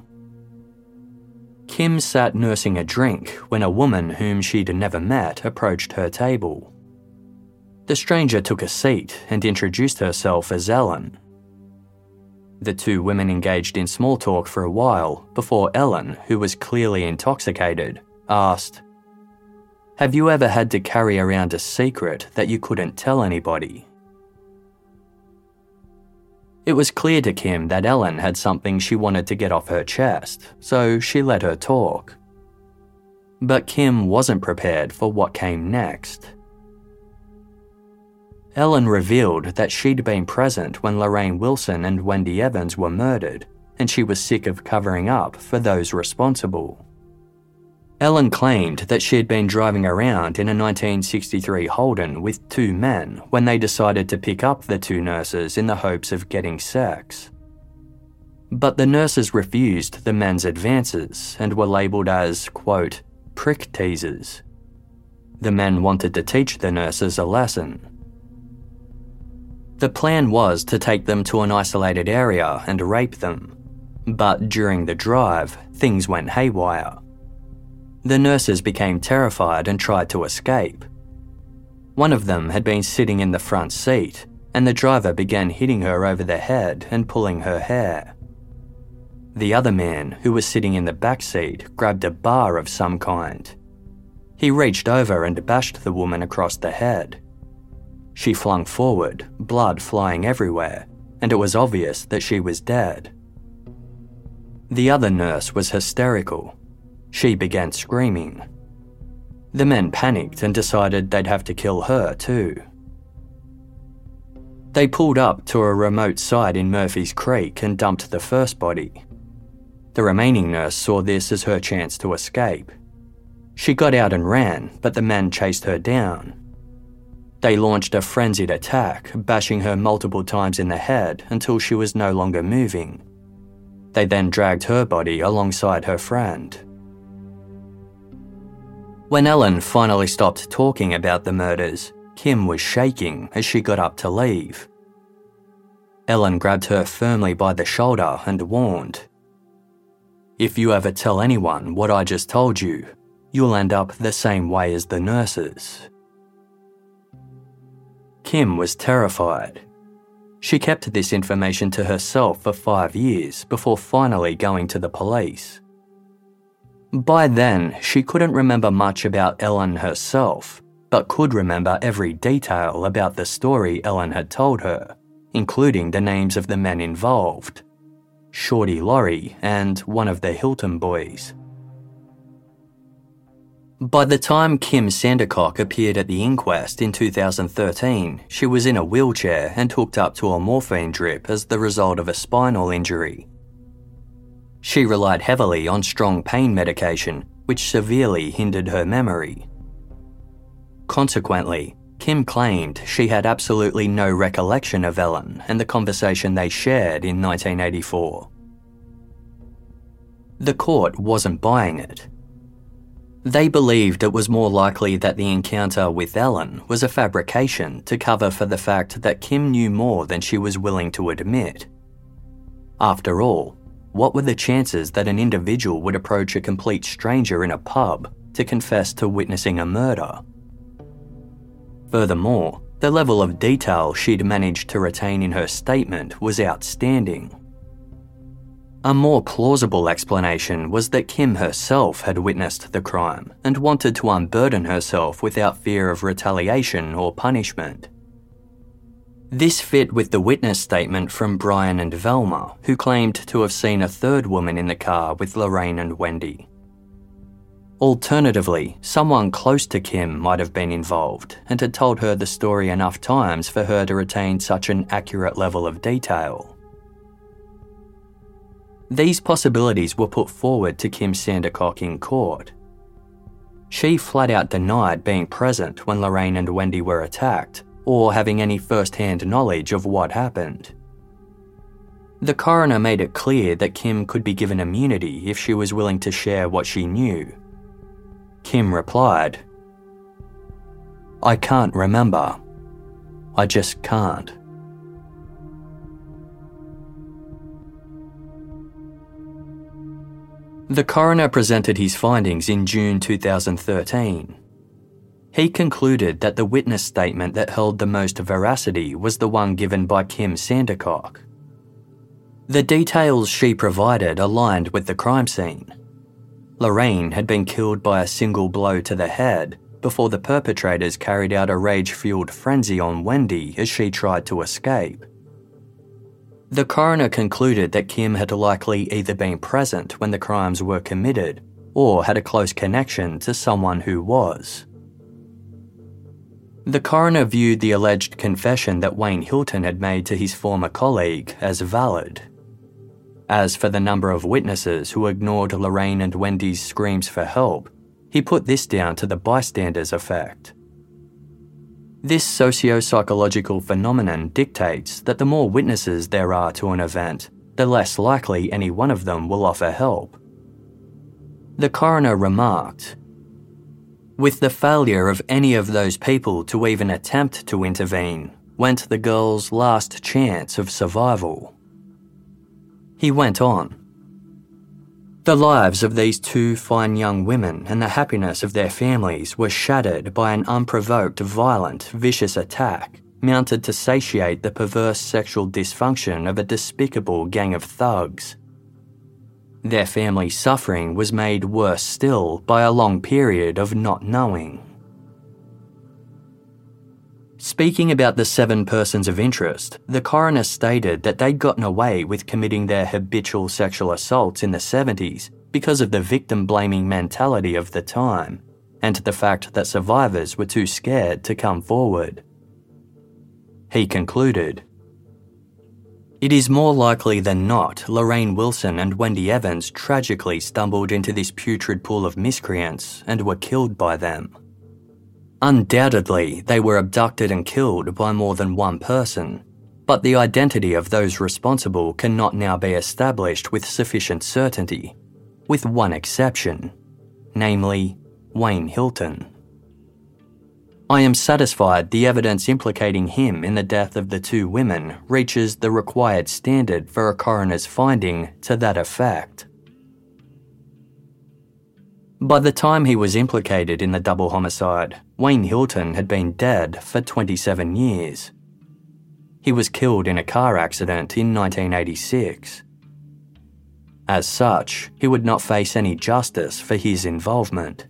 Kim sat nursing a drink when a woman whom she'd never met approached her table. The stranger took a seat and introduced herself as Ellen. The two women engaged in small talk for a while before Ellen, who was clearly intoxicated, asked, "Have you ever had to carry around a secret that you couldn't tell anybody?" It was clear to Kim that Ellen had something she wanted to get off her chest, so she let her talk. But Kim wasn't prepared for what came next. Ellen revealed that she'd been present when Lorraine Wilson and Wendy Evans were murdered, and she was sick of covering up for those responsible. Ellen claimed that she had been driving around in a nineteen sixty-three Holden with two men when they decided to pick up the two nurses in the hopes of getting sex. But the nurses refused the men's advances and were labelled as, quote, prick teasers. The men wanted to teach the nurses a lesson. The plan was to take them to an isolated area and rape them, but during the drive, things went haywire. The nurses became terrified and tried to escape. One of them had been sitting in the front seat, and the driver began hitting her over the head and pulling her hair. The other man, who was sitting in the back seat, grabbed a bar of some kind. He reached over and bashed the woman across the head. She flung forward, blood flying everywhere, and it was obvious that she was dead. The other nurse was hysterical. She began screaming. The men panicked and decided they'd have to kill her too. They pulled up to a remote site in Murphy's Creek and dumped the first body. The remaining nurse saw this as her chance to escape. She got out and ran, but the men chased her down. They launched a frenzied attack, bashing her multiple times in the head until she was no longer moving. They then dragged her body alongside her friend. When Ellen finally stopped talking about the murders, Kim was shaking as she got up to leave. Ellen grabbed her firmly by the shoulder and warned, "If you ever tell anyone what I just told you, you'll end up the same way as the nurses." Kim was terrified. She kept this information to herself for five years before finally going to the police. By then, she couldn't remember much about Ellen herself, but could remember every detail about the story Ellen had told her, including the names of the men involved, Shorty Laurie and one of the Hilton boys. By the time Kim Sandercock appeared at the inquest in two thousand thirteen, she was in a wheelchair and hooked up to a morphine drip as the result of a spinal injury. She relied heavily on strong pain medication, which severely hindered her memory. Consequently, Kim claimed she had absolutely no recollection of Ellen and the conversation they shared in nineteen eighty-four. The court wasn't buying it. They believed it was more likely that the encounter with Ellen was a fabrication to cover for the fact that Kim knew more than she was willing to admit. After all, what were the chances that an individual would approach a complete stranger in a pub to confess to witnessing a murder? Furthermore, the level of detail she'd managed to retain in her statement was outstanding. A more plausible explanation was that Kim herself had witnessed the crime and wanted to unburden herself without fear of retaliation or punishment. This fit with the witness statement from Brian and Velma, who claimed to have seen a third woman in the car with Lorraine and Wendy. Alternatively, someone close to Kim might have been involved and had told her the story enough times for her to retain such an accurate level of detail. These possibilities were put forward to Kim Sandercock in court. She flat out denied being present when Lorraine and Wendy were attacked, or having any first-hand knowledge of what happened. The coroner made it clear that Kim could be given immunity if she was willing to share what she knew. Kim replied, "I can't remember. I just can't." The coroner presented his findings in June two thousand thirteen. He concluded that the witness statement that held the most veracity was the one given by Kim Sandercock. The details she provided aligned with the crime scene. Lorraine had been killed by a single blow to the head before the perpetrators carried out a rage-fueled frenzy on Wendy as she tried to escape. The coroner concluded that Kim had likely either been present when the crimes were committed or had a close connection to someone who was. The coroner viewed the alleged confession that Wayne Hilton had made to his former colleague as valid. As for the number of witnesses who ignored Lorraine and Wendy's screams for help, he put this down to the bystander's effect. This socio-psychological phenomenon dictates that the more witnesses there are to an event, the less likely any one of them will offer help. The coroner remarked, "With the failure of any of those people to even attempt to intervene, went the girl's last chance of survival." He went on, "The lives of these two fine young women and the happiness of their families were shattered by an unprovoked, violent, vicious attack mounted to satiate the perverse sexual dysfunction of a despicable gang of thugs. Their family suffering was made worse still by a long period of not knowing." Speaking about the seven persons of interest, the coroner stated that they'd gotten away with committing their habitual sexual assaults in the seventies because of the victim-blaming mentality of the time, and the fact that survivors were too scared to come forward. He concluded, "It is more likely than not Lorraine Wilson and Wendy Evans tragically stumbled into this putrid pool of miscreants and were killed by them. Undoubtedly, they were abducted and killed by more than one person, but the identity of those responsible cannot now be established with sufficient certainty, with one exception, namely Wayne Hilton. I am satisfied the evidence implicating him in the death of the two women reaches the required standard for a coroner's finding to that effect." By the time he was implicated in the double homicide, Wayne Hilton had been dead for twenty-seven years. He was killed in a car accident in nineteen eighty-six. As such, he would not face any justice for his involvement.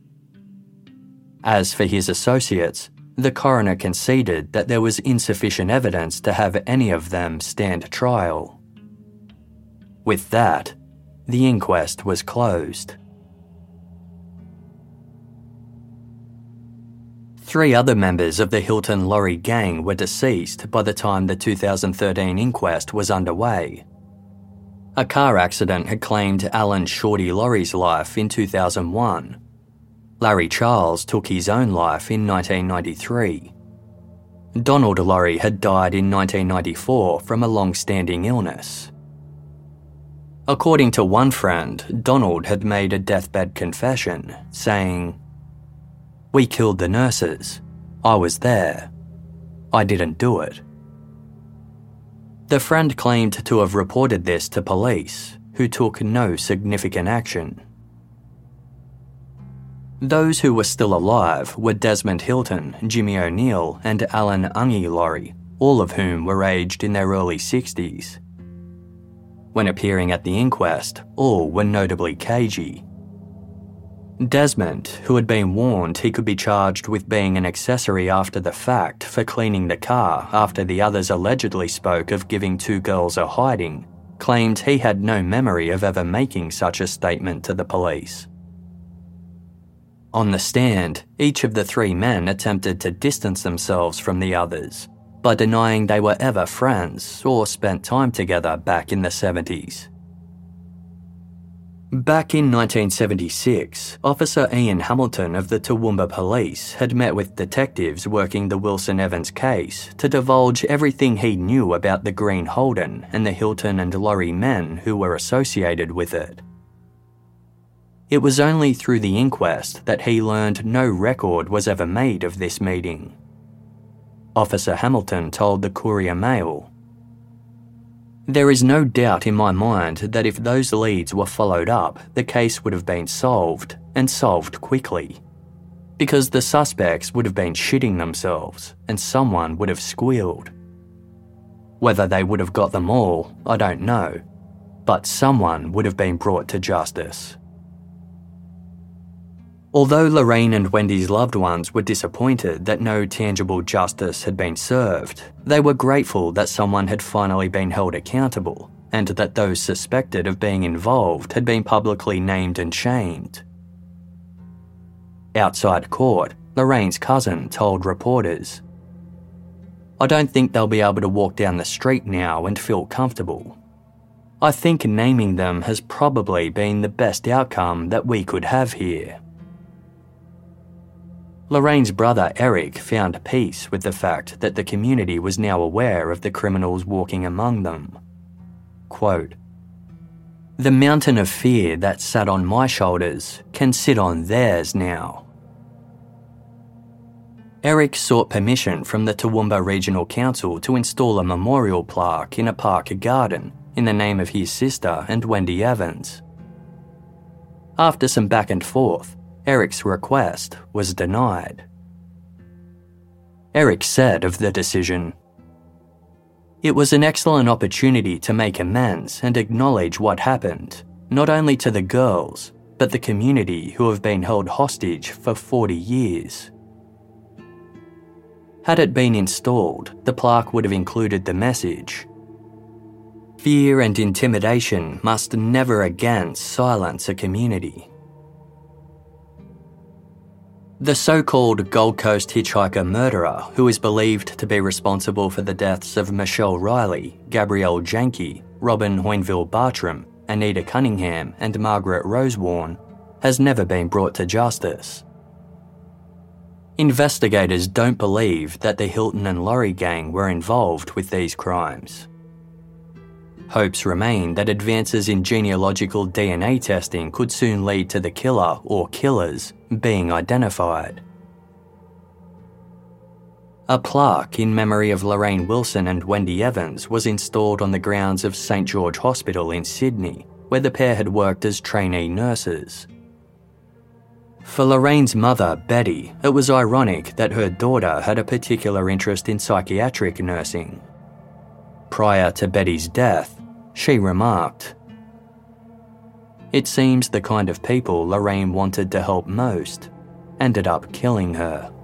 As for his associates, the coroner conceded that there was insufficient evidence to have any of them stand trial. With that, the inquest was closed. Three other members of the Hilton-Laurie gang were deceased by the time the two thousand thirteen inquest was underway. A car accident had claimed Alan Shorty Laurie's life in two thousand one. Larry Charles took his own life in nineteen ninety-three. Donald Laurie had died in nineteen ninety-four from a long-standing illness. According to one friend, Donald had made a deathbed confession, saying, "We killed the nurses. I was there. I didn't do it." The friend claimed to have reported this to police, who took no significant action. Those who were still alive were Desmond Hilton, Jimmy O'Neill, and Alan Ungi Laurie, all of whom were aged in their early sixties. When appearing at the inquest, all were notably cagey. Desmond, who had been warned he could be charged with being an accessory after the fact for cleaning the car after the others allegedly spoke of giving two girls a hiding, claimed he had no memory of ever making such a statement to the police. On the stand, each of the three men attempted to distance themselves from the others by denying they were ever friends or spent time together back in the seventies. Back in nineteen seventy-six, Officer Ian Hamilton of the Toowoomba Police had met with detectives working the Wilson Evans case to divulge everything he knew about the Green Holden and the Hilton and Laurie men who were associated with it. It was only through the inquest that he learned no record was ever made of this meeting. Officer Hamilton told the Courier Mail, "There is no doubt in my mind that if those leads were followed up, the case would have been solved, and solved quickly. Because the suspects would have been shitting themselves, and someone would have squealed. Whether they would have got them all, I don't know, but someone would have been brought to justice." Although Lorraine and Wendy's loved ones were disappointed that no tangible justice had been served, they were grateful that someone had finally been held accountable and that those suspected of being involved had been publicly named and shamed. Outside court, Lorraine's cousin told reporters, "I don't think they'll be able to walk down the street now and feel comfortable. I think naming them has probably been the best outcome that we could have here." Lorraine's brother Eric found peace with the fact that the community was now aware of the criminals walking among them. Quote, "The mountain of fear that sat on my shoulders can sit on theirs now." Eric sought permission from the Toowoomba Regional Council to install a memorial plaque in a park garden in the name of his sister and Wendy Evans. After some back and forth, Eric's request was denied. Eric said of the decision, "It was an excellent opportunity to make amends and acknowledge what happened, not only to the girls, but the community who have been held hostage for forty years. Had it been installed, the plaque would have included the message, "Fear and intimidation must never again silence a community." The so-called Gold Coast hitchhiker murderer, who is believed to be responsible for the deaths of Michelle Riley, Gabrielle Janke, Robin Hoynville Bartram, Anita Cunningham and Margaret Rosewarne, has never been brought to justice. Investigators don't believe that the Hilton and Laurie gang were involved with these crimes. Hopes remain that advances in genealogical D N A testing could soon lead to the killer or killers being identified. A plaque in memory of Lorraine Wilson and Wendy Evans was installed on the grounds of Saint George Hospital in Sydney, where the pair had worked as trainee nurses. For Lorraine's mother, Betty, it was ironic that her daughter had a particular interest in psychiatric nursing. Prior to Betty's death, she remarked, "It seems the kind of people Lorraine wanted to help most ended up killing her."